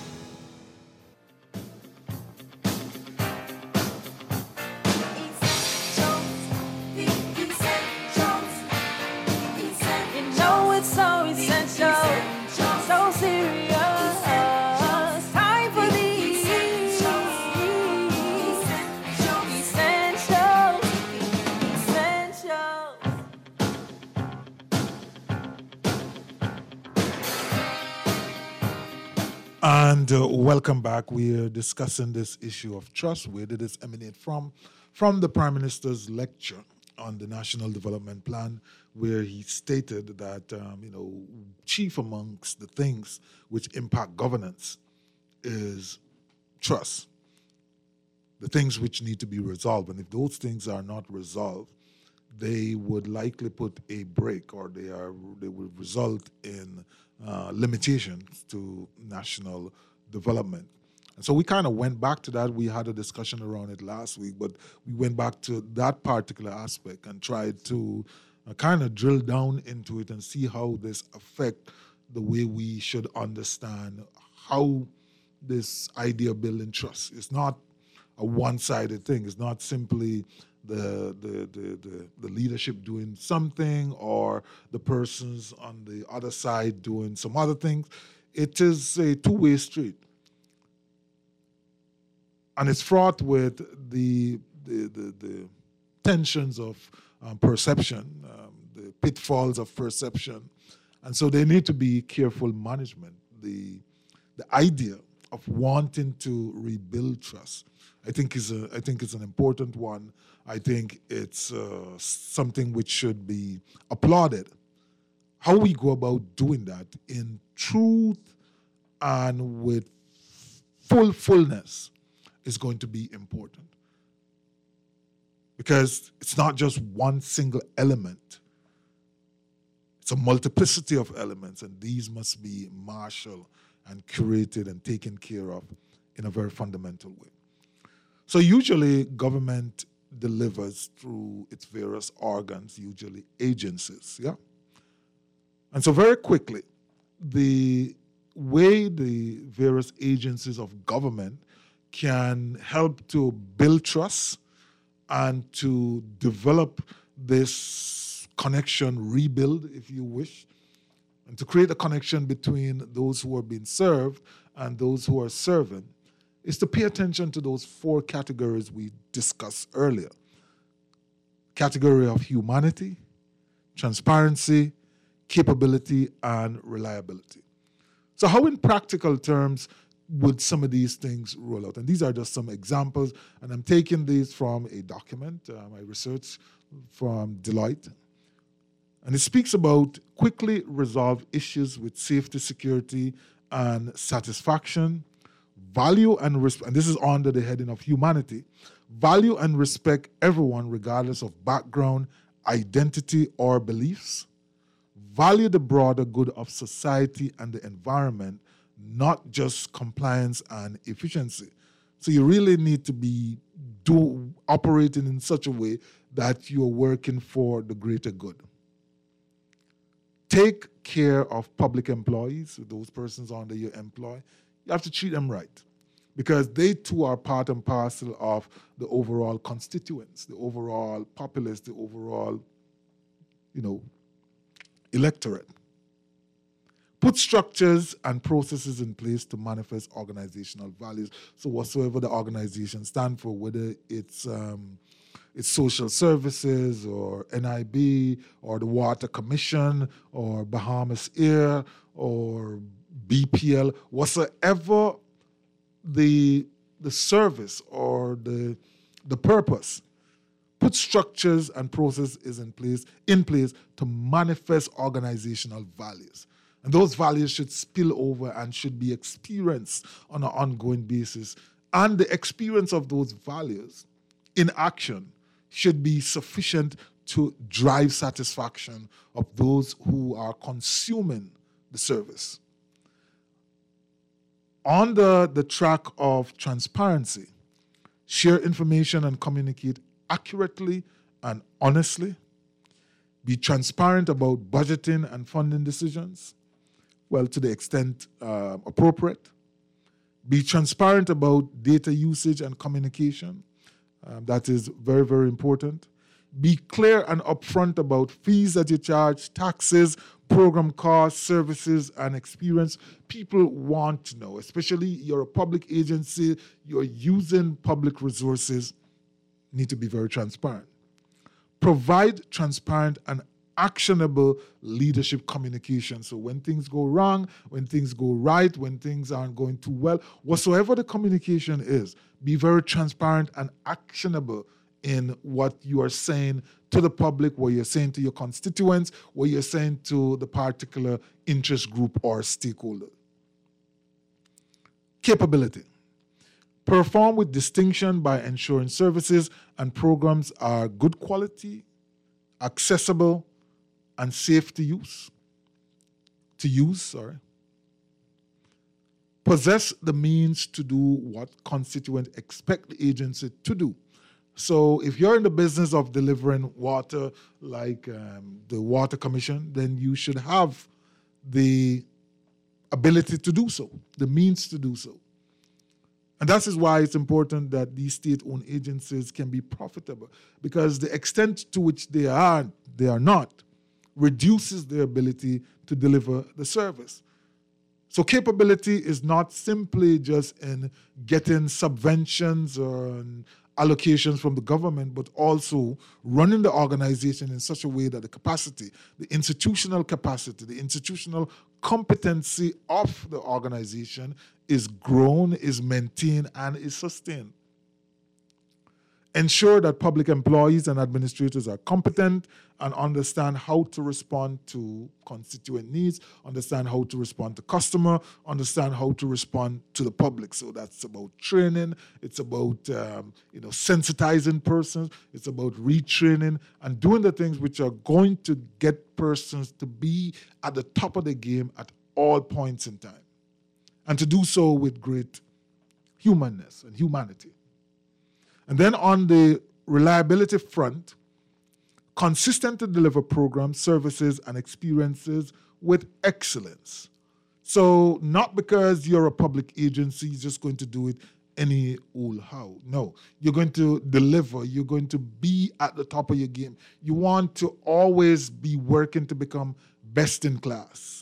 Speaker 9: You know it's so essential, so serious. Time for these essentials, essentials.
Speaker 2: And uh, welcome back. We are discussing this issue of trust. Where did this emanate from? From the Prime Minister's lecture on the National Development Plan, where he stated that, um, you know, chief amongst the things which impact governance is trust, the things which need to be resolved. And if those things are not resolved, they would likely put a break, or they are they will result in uh, limitations to national development. And so we kind of went back to that. We had a discussion around it last week, but we went back to that particular aspect and tried to uh, kind of drill down into it and see how this affect the way we should understand how this idea of building trust. It's not a one-sided thing. It's not simply the the, the the the leadership doing something or the persons on the other side doing some other things. It is a two-way street. And it's fraught with the the, the, the tensions of um, perception, um, the pitfalls of perception. And so there need to be careful management. The, the idea of wanting to rebuild trust, I think is a I think it's an important one. I think it's uh, something which should be applauded. How we go about doing that in truth and with full fullness is going to be important. Because it's not just one single element. It's a multiplicity of elements, and these must be marshaled and curated and taken care of in a very fundamental way. So usually government delivers through its various organs, usually agencies, yeah? And so very quickly, the way the various agencies of government can help to build trust and to develop this connection, rebuild, if you wish, and to create a connection between those who are being served and those who are serving, is to pay attention to those four categories we discussed earlier. Category of humanity, transparency, capability, and reliability. So how in practical terms would some of these things roll out? And these are just some examples, and I'm taking these from a document, uh, my research from Deloitte. And it speaks about quickly resolve issues with safety, security, and satisfaction, value and respect, and this is under the heading of humanity, value and respect everyone regardless of background, identity, or beliefs, value the broader good of society and the environment, not just compliance and efficiency. So you really need to be do, operating in such a way that you're working for the greater good. Take care of public employees, those persons under your employ. You have to treat them right because they too are part and parcel of the overall constituents, the overall populace, the overall, you know, electorate. Put structures and processes in place to manifest organizational values. So whatsoever the organization stands for, whether it's um, it's social services or N I B or the Water Commission or Bahamas Air or B P L, whatsoever the the service or the the purpose, put structures and processes in place in place to manifest organizational values. And those values should spill over and should be experienced on an ongoing basis. And the experience of those values in action should be sufficient to drive satisfaction of those who are consuming the service. On the, the track of transparency, share information and communicate accurately and honestly. Be transparent about budgeting and funding decisions, well, to the extent uh, appropriate. Be transparent about data usage and communication. Um, that is very, very important. Be clear and upfront about fees that you charge, taxes, program costs, services, and experience. People want to know, especially you're a public agency, you're using public resources, need to be very transparent. Provide transparent and actionable leadership communication. So when things go wrong, when things go right, when things aren't going too well, whatsoever the communication is, be very transparent and actionable in what you are saying to the public, what you're saying to your constituents, what you're saying to the particular interest group or stakeholder. Capability. Perform with distinction by ensuring services and programs are good quality, accessible, and safe to use. To use, sorry. Possess the means to do what constituents expect the agency to do. So if you're in the business of delivering water, like um, the Water Commission, then you should have the ability to do so, the means to do so. And that is why it's important that these state-owned agencies can be profitable, because the extent to which they are, they are not, reduces their ability to deliver the service. So capability is not simply just in getting subventions or allocations from the government, but also running the organization in such a way that the capacity, the institutional capacity, the institutional competency of the organization is grown, is maintained, and is sustained. Ensure that public employees and administrators are competent and understand how to respond to constituent needs, understand how to respond to customer, understand how to respond to the public. So that's about training, it's about um, you know, sensitizing persons, it's about retraining and doing the things which are going to get persons to be at the top of the game at all points in time. And to do so with great humanness and humanity. And then on the reliability front, consistent to deliver programs, services, and experiences with excellence. So not because you're a public agency, you're just going to do it any old how. No, you're going to deliver. You're going to be at the top of your game. You want to always be working to become best in class.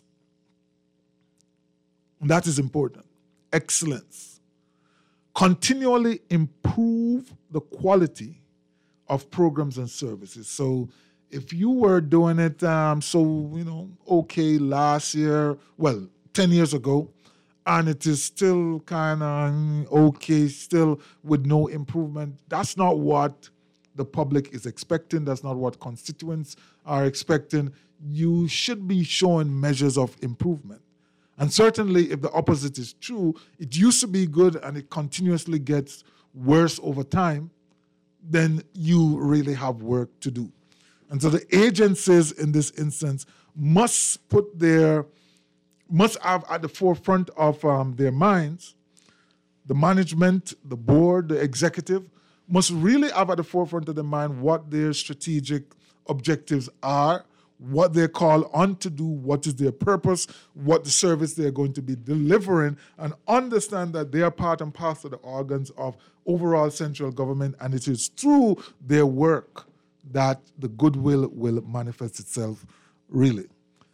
Speaker 2: And that is important. Excellence. Continually improve the quality of programs and services. So if you were doing it, um, so, you know, okay, last year, well, ten years ago, and it is still kind of okay, still with no improvement, that's not what the public is expecting. That's not what constituents are expecting. You should be showing measures of improvement. And certainly, if the opposite is true, it used to be good and it continuously gets worse over time, then you really have work to do. And so the agencies in this instance must put their, must have at the forefront of um, their minds, the management, the board, the executive, must really have at the forefront of their mind what their strategic objectives are, what they're called on to do, what is their purpose, what the service they're going to be delivering, and understand that they are part and parcel of the organs of overall central government, and it is through their work that the goodwill will manifest itself, really.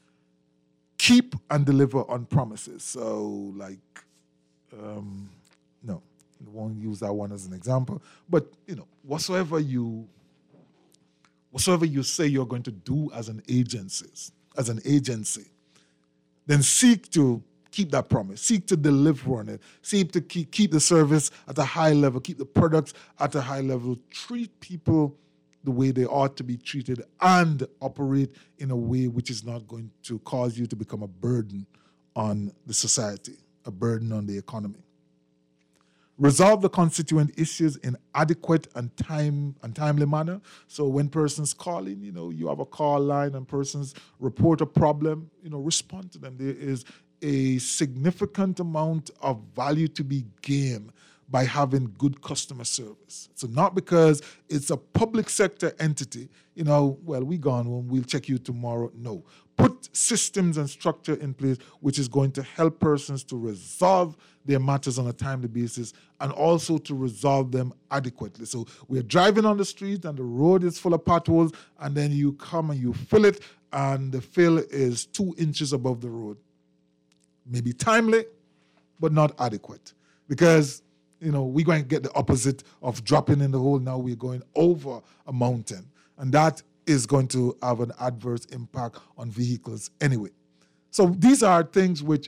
Speaker 2: Keep and deliver on promises. So, like, um, no, I won't use that one as an example, but, you know, whatsoever you Whatsoever you say you're going to do as an agency, as an agency, then seek to keep that promise, seek to deliver on it, seek to keep, keep the service at a high level, keep the products at a high level, treat people the way they ought to be treated, and operate in a way which is not going to cause you to become a burden on the society, a burden on the economy. Resolve the constituent issues in adequate and time and timely manner. So when persons call in, you know, you have a call line and persons report a problem, you know, respond to them. There is a significant amount of value to be gained by having good customer service. So not because it's a public sector entity, you know, well, we gone home, we'll check you tomorrow. No. Put systems and structure in place which is going to help persons to resolve their matters on a timely basis and also to resolve them adequately. So we're driving on the street and the road is full of potholes, and then you come and you fill it and the fill is two inches above the road. Maybe timely, but not adequate. Because, you know, we're going to get the opposite of dropping in the hole. Now we're going over a mountain. And that is going to have an adverse impact on vehicles anyway. So these are things which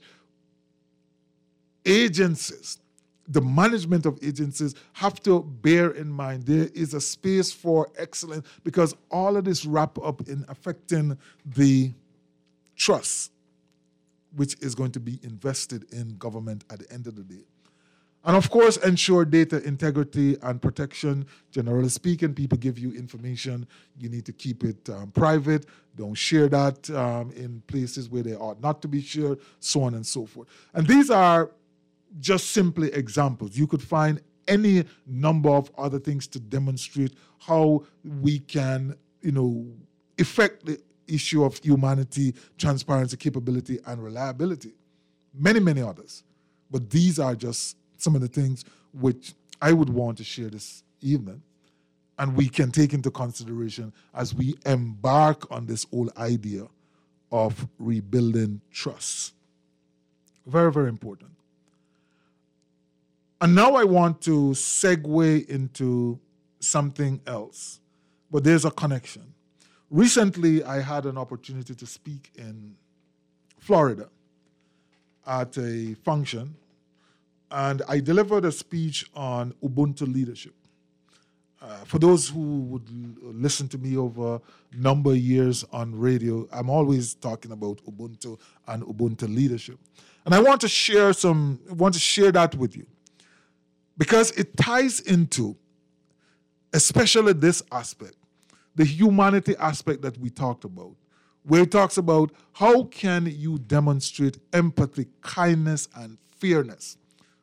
Speaker 2: agencies, the management of agencies have to bear in mind. There is a space for excellence because all of this wrap up in affecting the trust which is going to be invested in government at the end of the day. And of course, ensure data integrity and protection. Generally speaking, people give you information. You need to keep it um, private. Don't share that um, in places where they ought not to be shared, so on and so forth. And these are just simply examples. You could find any number of other things to demonstrate how we can, you know, affect the issue of humanity, transparency, capability, and reliability. Many, many others. But these are just some of the things which I would want to share this evening, and we can take into consideration as we embark on this whole idea of rebuilding trust. Very, very important. And now I want to segue into something else, but there's a connection. Recently, I had an opportunity to speak in Florida at a function, and I delivered a speech on Ubuntu leadership. Uh, for those who would l- listen to me over a number of years on radio, I'm always talking about Ubuntu and Ubuntu leadership. And I want to share some, want to share that with you because it ties into, especially this aspect, the humanity aspect that we talked about, where it talks about how can you demonstrate empathy, kindness, and fairness.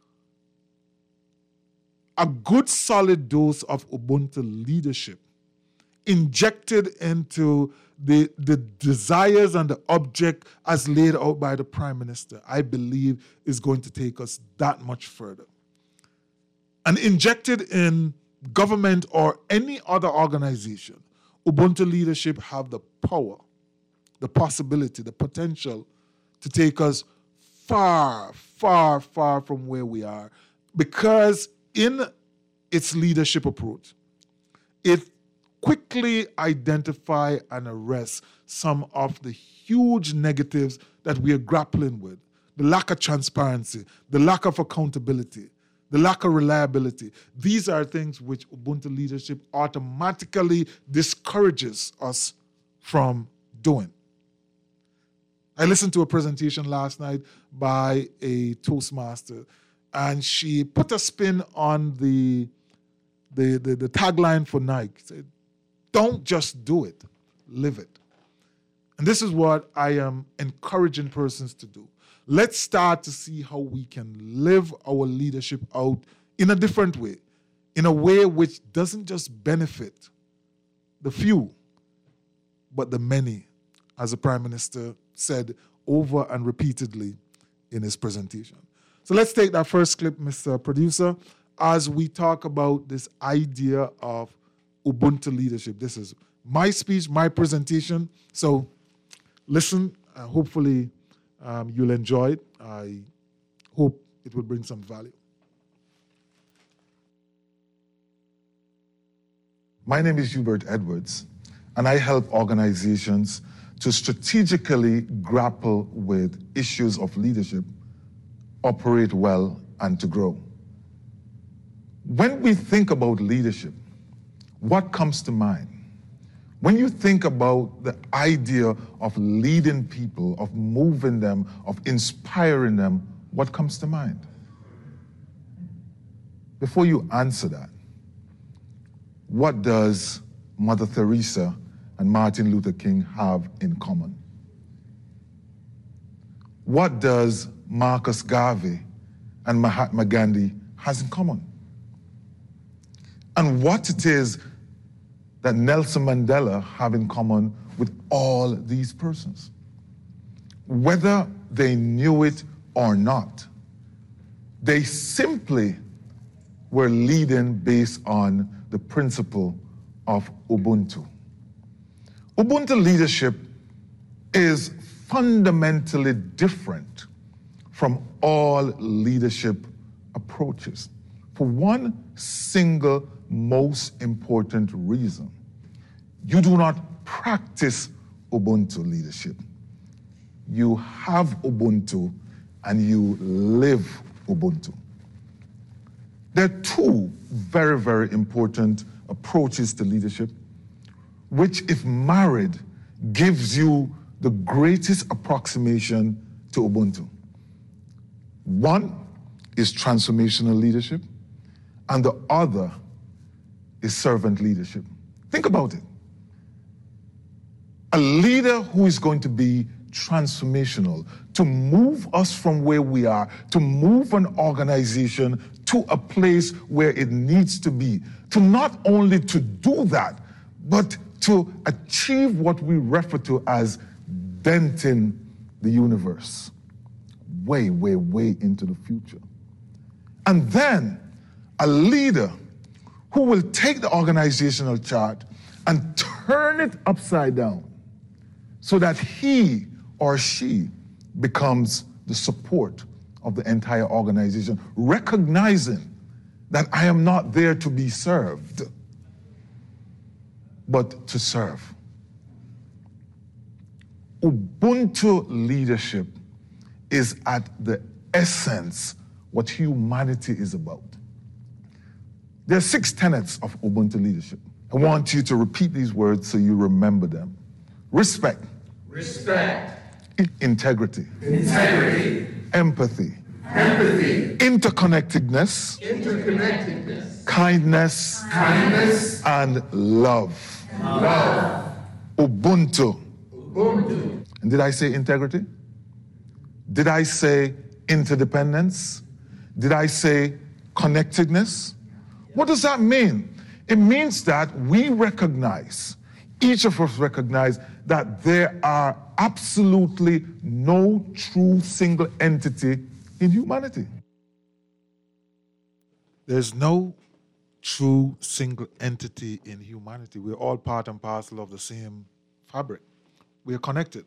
Speaker 2: A good solid dose of Ubuntu leadership injected into the, the desires and the object as laid out by the Prime Minister, I believe is going to take us that much further. And injected in government or any other organization, Ubuntu leadership have the power, the possibility, the potential to take us far, far, far from where we are, because in its leadership approach, it quickly identify and arrest some of the huge negatives that we are grappling with. The lack of transparency, the lack of accountability, the lack of reliability. These are things which Ubuntu leadership automatically discourages us from doing. I listened to a presentation last night by a Toastmaster, and she put a spin on the, the, the, the tagline for Nike. Said, don't just do it, live it. And this is what I am encouraging persons to do. Let's start to see how we can live our leadership out in a different way, in a way which doesn't just benefit the few, but the many, as the Prime Minister said over and repeatedly in his presentation. So let's take that first clip, Mister Producer, as we talk about this idea of Ubuntu leadership. This is my speech, my presentation. So listen, uh, hopefully um, you'll enjoy it. I hope it will bring some value. My name is Hubert Edwards, and I help organizations to strategically grapple with issues of leadership, operate well, and to grow. When we think about leadership, what comes to mind? When you think about the idea of leading people, of moving them, of inspiring them, what comes to mind? Before you answer that, what does Mother Teresa and Martin Luther King have in common? What does Marcus Garvey and Mahatma Gandhi has in common? And what it is that Nelson Mandela have in common with all these persons. Whether they knew it or not, they simply were leading based on the principle of Ubuntu. Ubuntu leadership is fundamentally different from all leadership approaches for one single most important reason. You do not practice Ubuntu leadership. You have Ubuntu and you live Ubuntu. There are two very, very important approaches to leadership, which, if married, gives you the greatest approximation to Ubuntu. One is transformational leadership, and the other is servant leadership. Think about it. A leader who is going to be transformational, to move us from where we are, to move an organization to a place where it needs to be, to not only to do that, but to achieve what we refer to as denting the universe, way, way, way into the future. And then a leader who will take the organizational chart and turn it upside down so that he or she becomes the support of the entire organization, recognizing that I am not there to be served, but to serve. Ubuntu leadership is at the essence what humanity is about. There are six tenets of Ubuntu leadership. I want you to repeat these words so you remember them. Respect.
Speaker 10: Respect.
Speaker 2: Integrity.
Speaker 10: Integrity.
Speaker 2: Empathy.
Speaker 10: Empathy.
Speaker 2: Interconnectedness.
Speaker 10: Interconnectedness.
Speaker 2: Kindness.
Speaker 10: Kindness.
Speaker 2: And love.
Speaker 10: Love.
Speaker 2: Ubuntu.
Speaker 10: Ubuntu.
Speaker 2: And did I say integrity? Did I say interdependence? Did I say connectedness? What does that mean? It means that we recognize, each of us recognize, that there are absolutely no true single entity in humanity. There's no true single entity in humanity. We're all part and parcel of the same fabric. We are connected.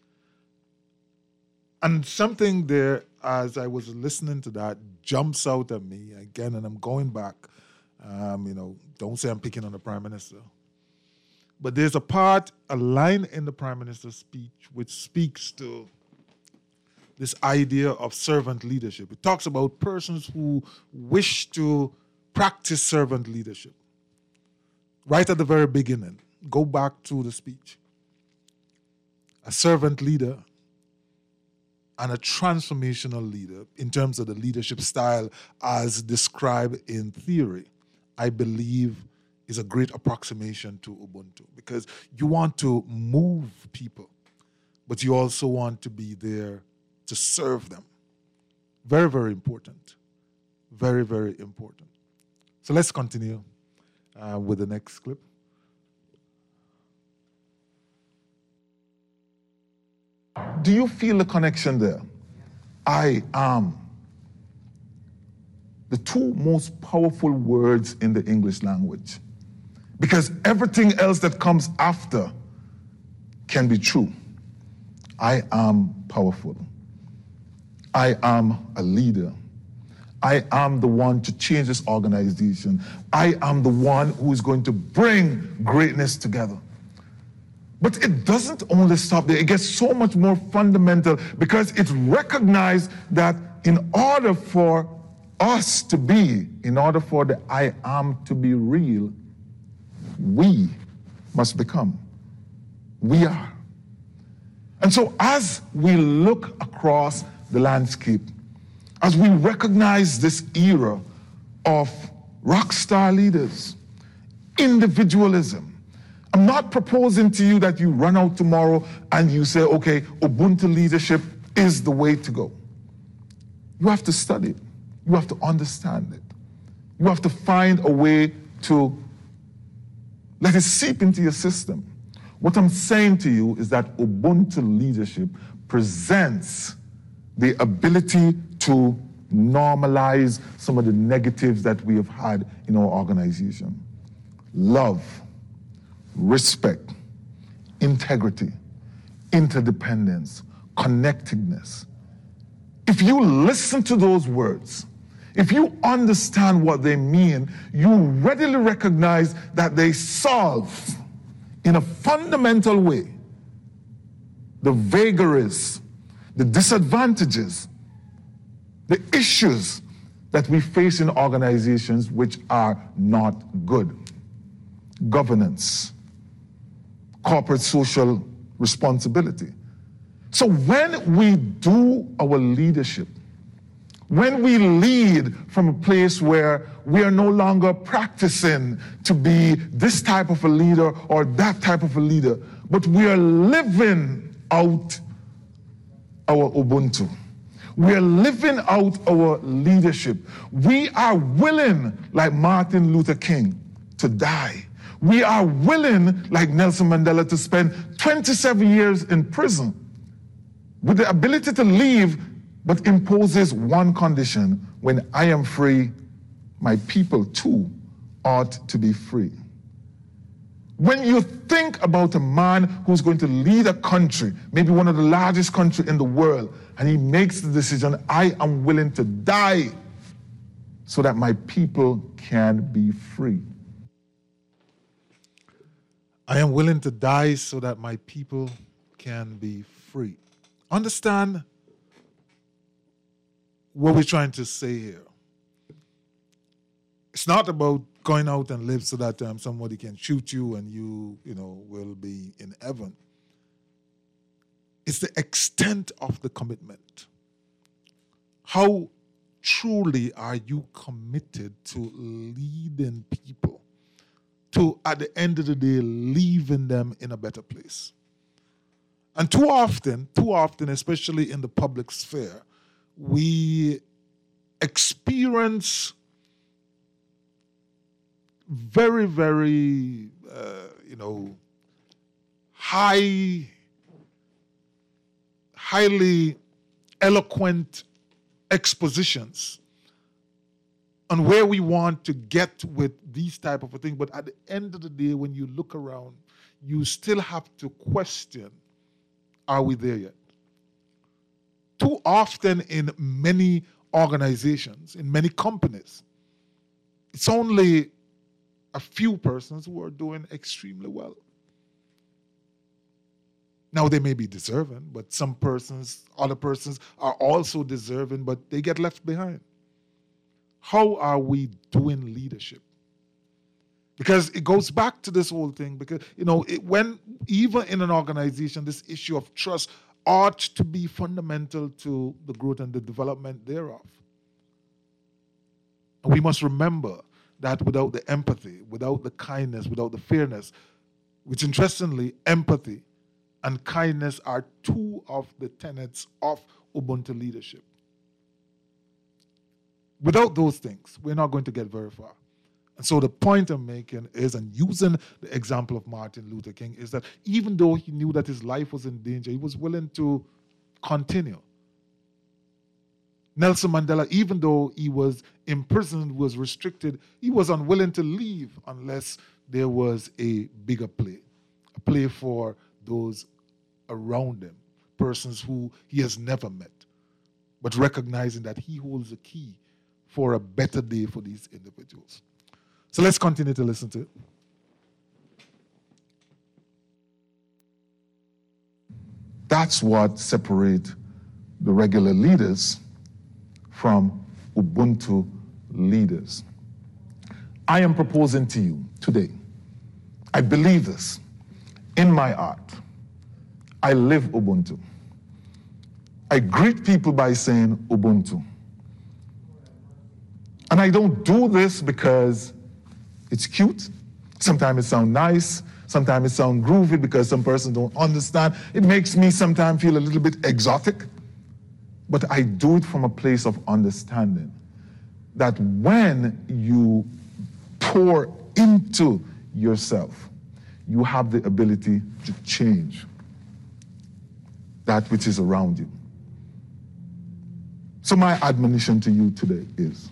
Speaker 2: And something there, as I was listening to that, jumps out at me again, and I'm going back. Um, you know, don't say I'm picking on the Prime Minister. But there's a part, a line in the Prime Minister's speech which speaks to this idea of servant leadership. It talks about persons who wish to practice servant leadership. Right at the very beginning, go back to the speech. A servant leader and a transformational leader, in terms of the leadership style as described in theory, I believe is a great approximation to Ubuntu, because you want to move people, but you also want to be there to serve them. Very, very important. Very, very important. So let's continue uh, with the next clip. Do you feel the connection there? I am. The two most powerful words in the English language. Because everything else that comes after can be true. I am powerful. I am a leader. I am the one to change this organization. I am the one who is going to bring greatness together. But it doesn't only stop there. It gets so much more fundamental, because it's recognized that in order for us to be, in order for the I am to be real, we must become. We are. And so as we look across the landscape, as we recognize this era of rock star leaders, individualism, I'm not proposing to you that you run out tomorrow and you say, okay, Ubuntu leadership is the way to go. You have to study it. You have to understand it. You have to find a way to let it seep into your system. What I'm saying to you is that Ubuntu leadership presents the ability to normalize some of the negatives that we have had in our organization. Love, respect, integrity, interdependence, connectedness. If you listen to those words, if you understand what they mean, you readily recognize that they solve in a fundamental way the vagaries, the disadvantages, the issues that we face in organizations which are not good. Governance, corporate social responsibility. So when we do our leadership, when we lead from a place where we are no longer practicing to be this type of a leader or that type of a leader, but we are living out our Ubuntu. We are living out our leadership. We are willing, like Martin Luther King, to die. We are willing, like Nelson Mandela, to spend twenty-seven years in prison with the ability to leave, but imposes one condition: when I am free, my people too ought to be free. When you think about a man who's going to lead a country, maybe one of the largest countries in the world, and he makes the decision, I am willing to die
Speaker 11: so that my people can be free.
Speaker 2: I am willing to die so that my people can be free. Understand what we're trying to say here. It's not about going out and live so that um, somebody can shoot you and you, you know, will be in heaven. It's the extent of the commitment. How truly are you committed to leading people, to, at the end of the day, leaving them in a better place? And too often, too often, especially in the public sphere, we experience very, very, uh, you know, high, highly eloquent expositions on where we want to get with these type of a thing. But at the end of the day, when you look around, you still have to question, are we there yet? Too often in many organizations, in many companies, it's only a few persons who are doing extremely well. Now, they may be deserving, but some persons, other persons are also deserving, but they get left behind. How are we doing leadership? Because it goes back to this whole thing, because, you know, it, when even in an organization, this issue of trust ought to be fundamental to the growth and the development thereof. And we must remember that without the empathy, without the kindness, without the fairness, which interestingly, empathy and kindness are two of the tenets of Ubuntu leadership. Without those things, we're not going to get very far. And so the point I'm making is, and using the example of Martin Luther King, is that even though he knew that his life was in danger, he was willing to continue. Nelson Mandela, even though he was imprisoned, was restricted, he was unwilling to leave unless there was a bigger play, a play for those around him, persons who he has never met, but recognizing that he holds a key for a better day for these individuals. So let's continue to listen to it.
Speaker 11: That's what separates the regular leaders from Ubuntu leaders. I am proposing to you today, I believe this in my heart. I live Ubuntu. I greet people by saying Ubuntu. And I don't do this because it's cute. Sometimes it sounds nice. Sometimes it sounds groovy because some persons don't understand. It makes me sometimes feel a little bit exotic. But I do it from a place of understanding that when you pour into yourself, you have the ability to change that which is around you. So my admonition to you today is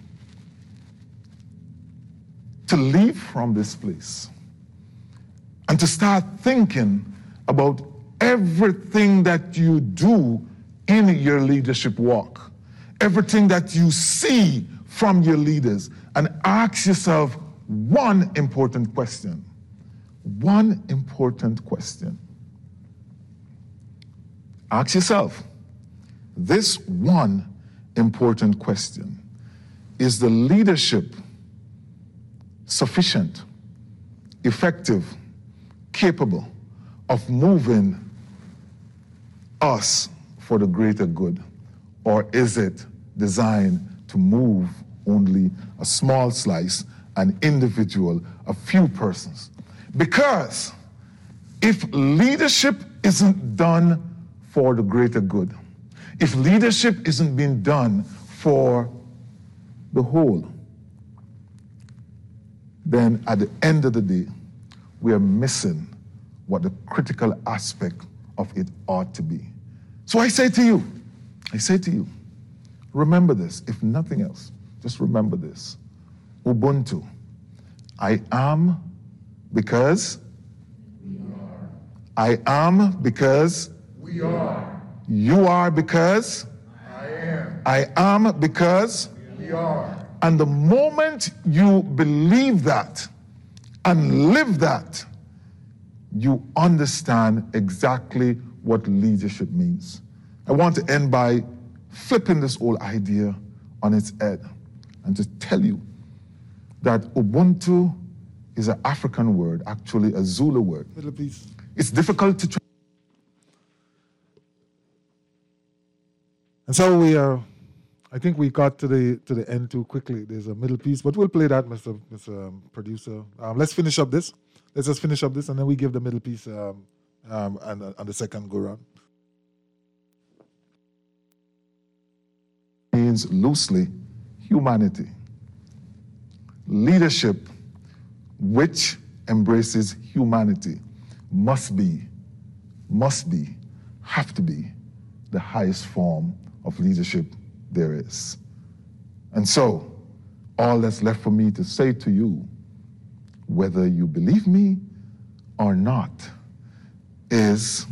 Speaker 11: to leave from this place and to start thinking about everything that you do in your leadership walk, everything that you see from your leaders, and ask yourself one important question. One important question. Ask yourself this one important question. Is the leadership sufficient, effective, capable of moving us for the greater good? Or is it designed to move only a small slice, an individual, a few persons? Because if leadership isn't done for the greater good, if leadership isn't being done for the whole, then at the end of the day, we are missing what the critical aspect of it ought to be. So I say to you, I say to you, remember this, if nothing else, just remember this. Ubuntu, I am because we are. I am because
Speaker 10: we are.
Speaker 11: You are because
Speaker 10: I am.
Speaker 11: I am because
Speaker 10: we are.
Speaker 11: And the moment you believe that and live that, you understand exactly what leadership means. I want to end by flipping this whole idea on its head and to tell you that Ubuntu is an African word, actually a Zulu word. It's difficult to... Tra-
Speaker 2: and so we are, I think we got to the to the end too quickly. There's a middle piece, but we'll play that, Mister Mister Um, producer. Um, let's finish up this. Let's just finish up this, and then we give the middle piece um, um, and, uh, and the second go round.
Speaker 11: Means loosely humanity. Leadership which embraces humanity must be, must be, have to be the highest form of leadership there is. And so, all that's left for me to say to you, whether you believe me or not, is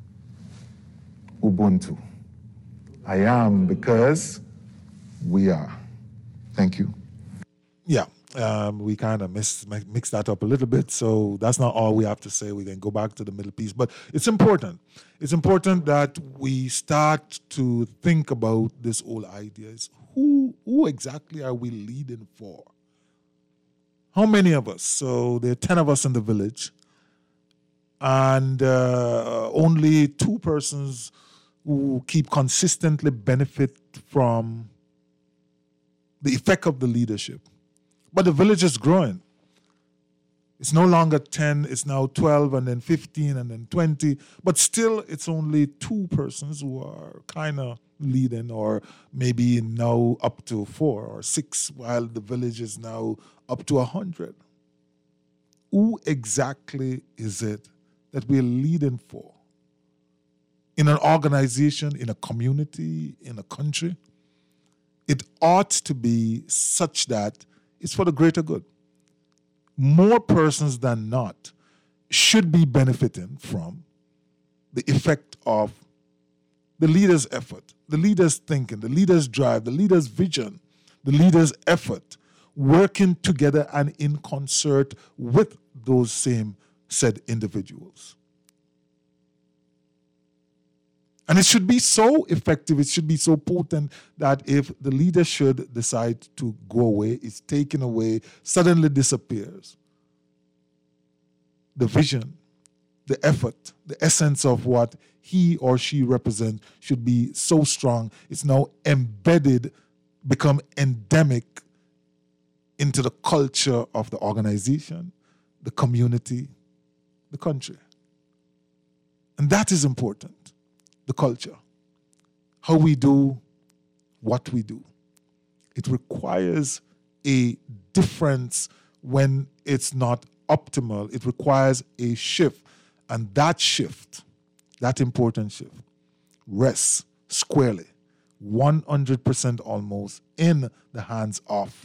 Speaker 11: Ubuntu. I am because we are. Thank you.
Speaker 2: Yeah, um, we kind of mix, mix that up a little bit, so that's not all we have to say. We can go back to the middle piece, but it's important. It's important that we start to think about this whole idea. Is who, who exactly are we leading for? How many of us? So there are ten of us in the village, and uh, only two persons who keep consistently benefit from the effect of the leadership. But the village is growing. It's no longer ten, it's now twelve, and then fifteen, and then twenty. But still, it's only two persons who are kind of leading, or maybe now up to four or six, while the village is now up to one hundred. Who exactly is it that we're leading for? In an organization, in a community, in a country? It ought to be such that it's for the greater good. More persons than not should be benefiting from the effect of the leader's effort, the leader's thinking, the leader's drive, the leader's vision, the leader's effort, working together and in concert with those same said individuals. And it should be so effective, it should be so potent that if the leader should decide to go away, it's taken away, suddenly disappears. The vision, the effort, the essence of what he or she represents should be so strong, it's now embedded, become endemic into the culture of the organization, the community, the country. And that is important. The culture, how we do what we do. It requires a difference when it's not optimal. It requires a shift. And that shift, that important shift, rests squarely, one hundred percent almost, in the hands of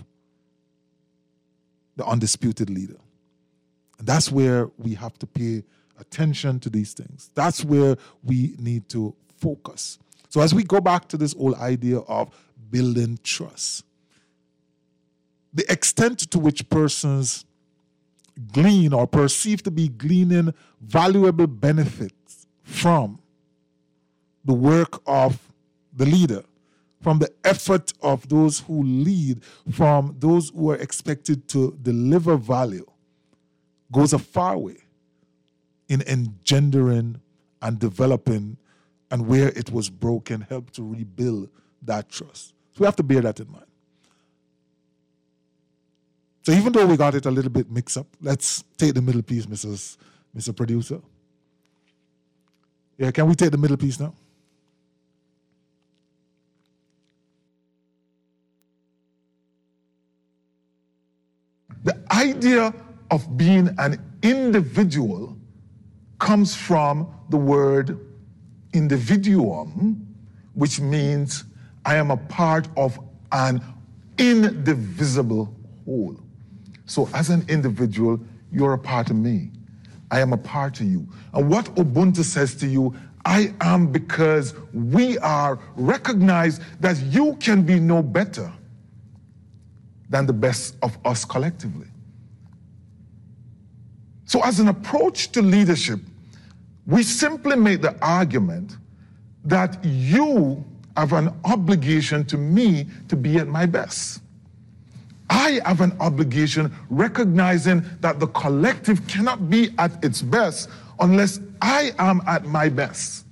Speaker 2: the undisputed leader. And that's where we have to pay attention to these things. That's where we need to focus. So as we go back to this whole idea of building trust, the extent to which persons glean or perceive to be gleaning valuable benefits from the work of the leader, from the effort of those who lead, from those who are expected to deliver value, goes a far way in engendering and developing, and where it was broken, help to rebuild that trust. So we have to bear that in mind. So even though we got it a little bit mixed up, let's take the middle piece, Missus Mister Producer. Yeah, can we take the middle piece now?
Speaker 11: The idea of being an individual comes from the word individuum, which means I am a part of an indivisible whole. So as an individual, you're a part of me. I am a part of you. And what Ubuntu says to you, I am because we are, recognize that you can be no better than the best of us collectively. So as an approach to leadership, we simply make the argument that you have an obligation to me to be at my best. I have an obligation recognizing that the collective cannot be at its best unless I am at my best.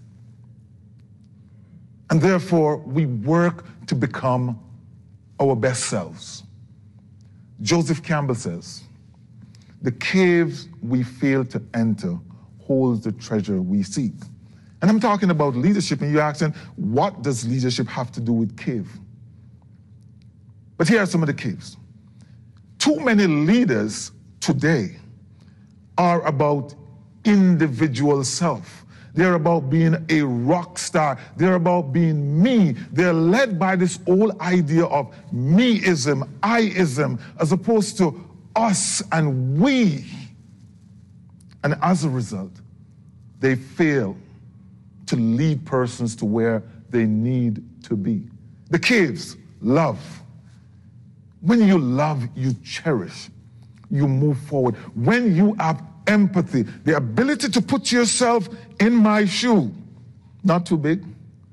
Speaker 11: And therefore, we work to become our best selves. Joseph Campbell says, "The caves we fail to enter holds the treasure we seek." And I'm talking about leadership, and you're asking, what does leadership have to do with cave? But here are some of the caves. Too many leaders today are about individual self. They're about being a rock star. They're about being me. They're led by this old idea of me-ism, I-ism, as opposed to us and we. And as a result, they fail to lead persons to where they need to be. The caves, love. When you love, you cherish, you move forward. When you have empathy, the ability to put yourself in my shoe, not too big,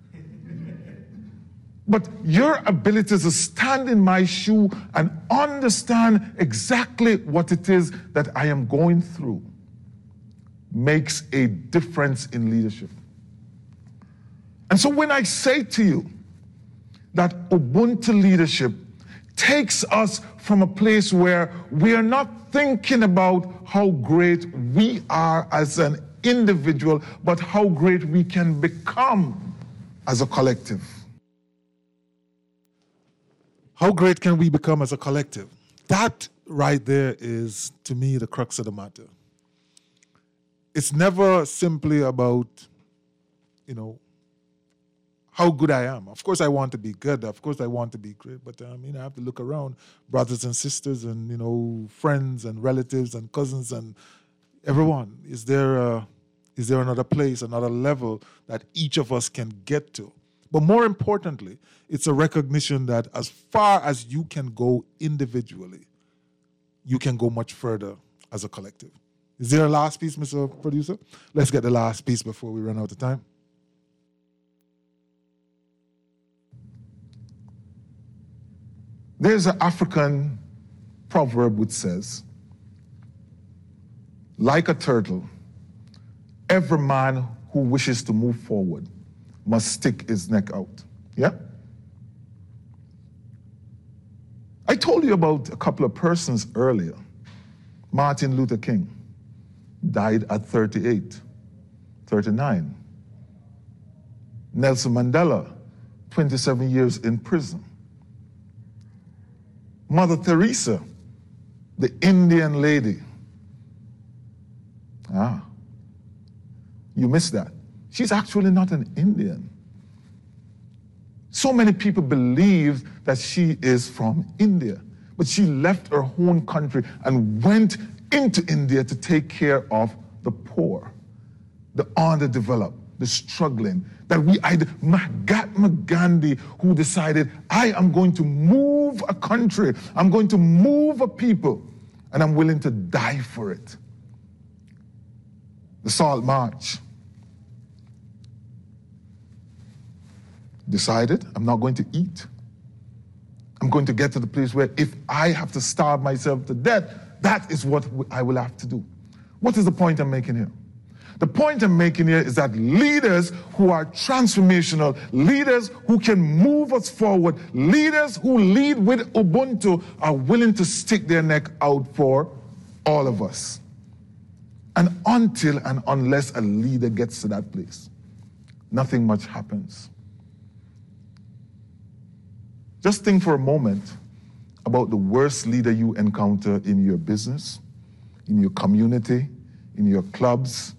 Speaker 11: but your ability to stand in my shoe and understand exactly what it is that I am going through makes a difference in leadership. And so when I say to you that Ubuntu leadership takes us from a place where we are not thinking about how great we are as an individual, but how great we can become as a collective.
Speaker 2: How great can we become as a collective? That right there is, to me, the crux of the matter. It's never simply about, you know, how good I am. Of course I want to be good. Of course I want to be great. But I mean, I have to look around, brothers and sisters and, you know, friends and relatives and cousins and everyone. Is there a, is there another place, another level that each of us can get to? But more importantly, it's a recognition that as far as you can go individually, you can go much further as a collective. Is there a last piece, Mister Producer? Let's get the last piece before we run out of time.
Speaker 11: There's an African proverb which says, like a turtle, every man who wishes to move forward must stick his neck out. Yeah? I told you about a couple of persons earlier. Martin Luther King died at thirty-eight, thirty-nine. Nelson Mandela, twenty-seven years in prison. Mother Teresa, the Indian lady. Ah, you missed that. She's actually not an Indian. So many people believe that she is from India, but she left her own country and went into India to take care of the poor, the underdeveloped, the struggling. That we, I, Mahatma Gandhi, who decided, I am going to move a country, I'm going to move a people, and I'm willing to die for it. The Salt March. Decided, I'm not going to eat. I'm going to get to the place where if I have to starve myself to death, that is what I will have to do. What is the point I'm making here? The point I'm making here is that leaders who are transformational, leaders who can move us forward, leaders who lead with Ubuntu are willing to stick their neck out for all of us. And until and unless a leader gets to that place, nothing much happens. Just think for a moment about the worst leader you encounter in your business, in your community, in your clubs,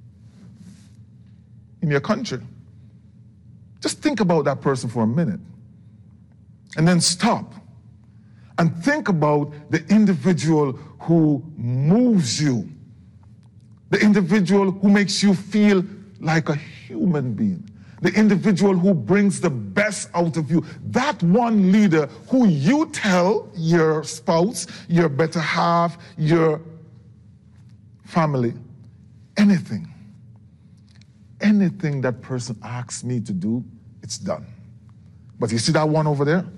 Speaker 11: in your country. Just think about that person for a minute. And then stop and think about the individual who moves you, the individual who makes you feel like a human being, the individual who brings the best out of you, that one leader who you tell your spouse, your better half, your family, anything, anything that person asks me to do, it's done. But you see that one over there?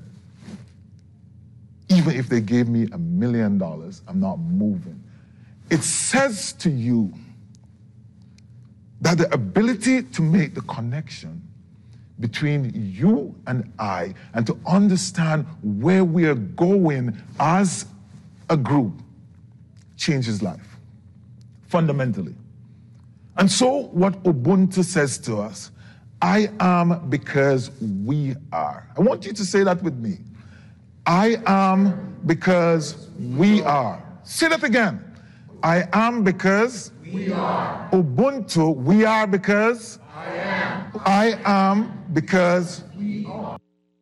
Speaker 11: Even if they gave me a million dollars, I'm not moving. It says to you that the ability to make the connection between you and I and to understand where we are going as a group changes life, fundamentally. And so what Ubuntu says to us, I am because we are. I want you to say that with me. I am because we are. Say that again. I am because
Speaker 10: we are.
Speaker 11: Ubuntu, we are because
Speaker 10: I am.
Speaker 11: I am because
Speaker 10: we are.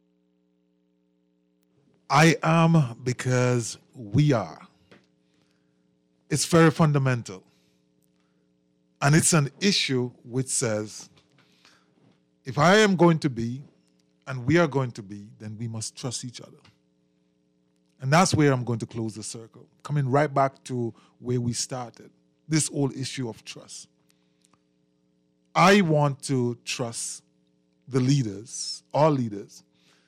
Speaker 2: I am because we are. It's very fundamental. And it's an issue which says, if I am going to be and we are going to be, then we must trust each other. And that's where I'm going to close the circle, coming right back to where we started, this whole issue of trust. I want to trust the leaders, all leaders,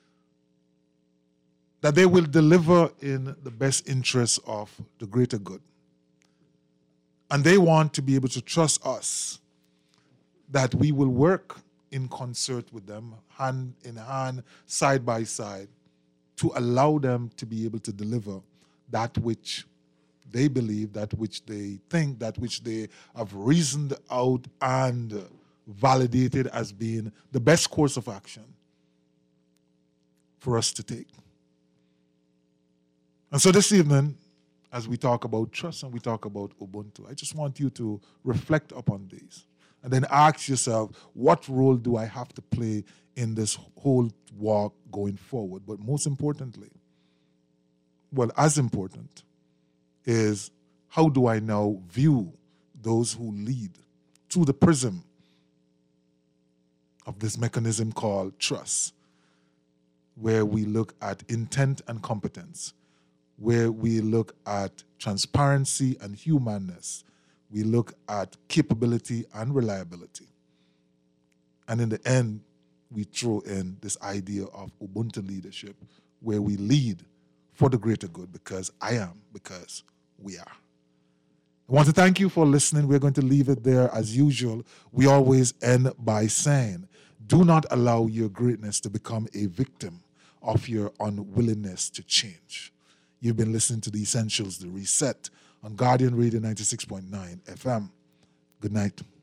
Speaker 2: that they will deliver in the best interests of the greater good. And they want to be able to trust us that we will work in concert with them, hand in hand, side by side, to allow them to be able to deliver that which they believe, that which they think, that which they have reasoned out and validated as being the best course of action for us to take. And so this evening, as we talk about trust and we talk about Ubuntu, I just want you to reflect upon these and then ask yourself, what role do I have to play in this whole walk going forward? But most importantly, well, as important, is how do I now view those who lead through the prism of this mechanism called trust, where we look at intent and competence, where we look at transparency and humanness, we look at capability and reliability. And in the end, we throw in this idea of Ubuntu leadership, where we lead for the greater good, because I am, because we are. I want to thank you for listening. We're going to leave it there as usual. We always end by saying, do not allow your greatness to become a victim of your unwillingness to change. You've been listening to The Essentials, The Reset, on Guardian Radio ninety-six point nine F M. Good night.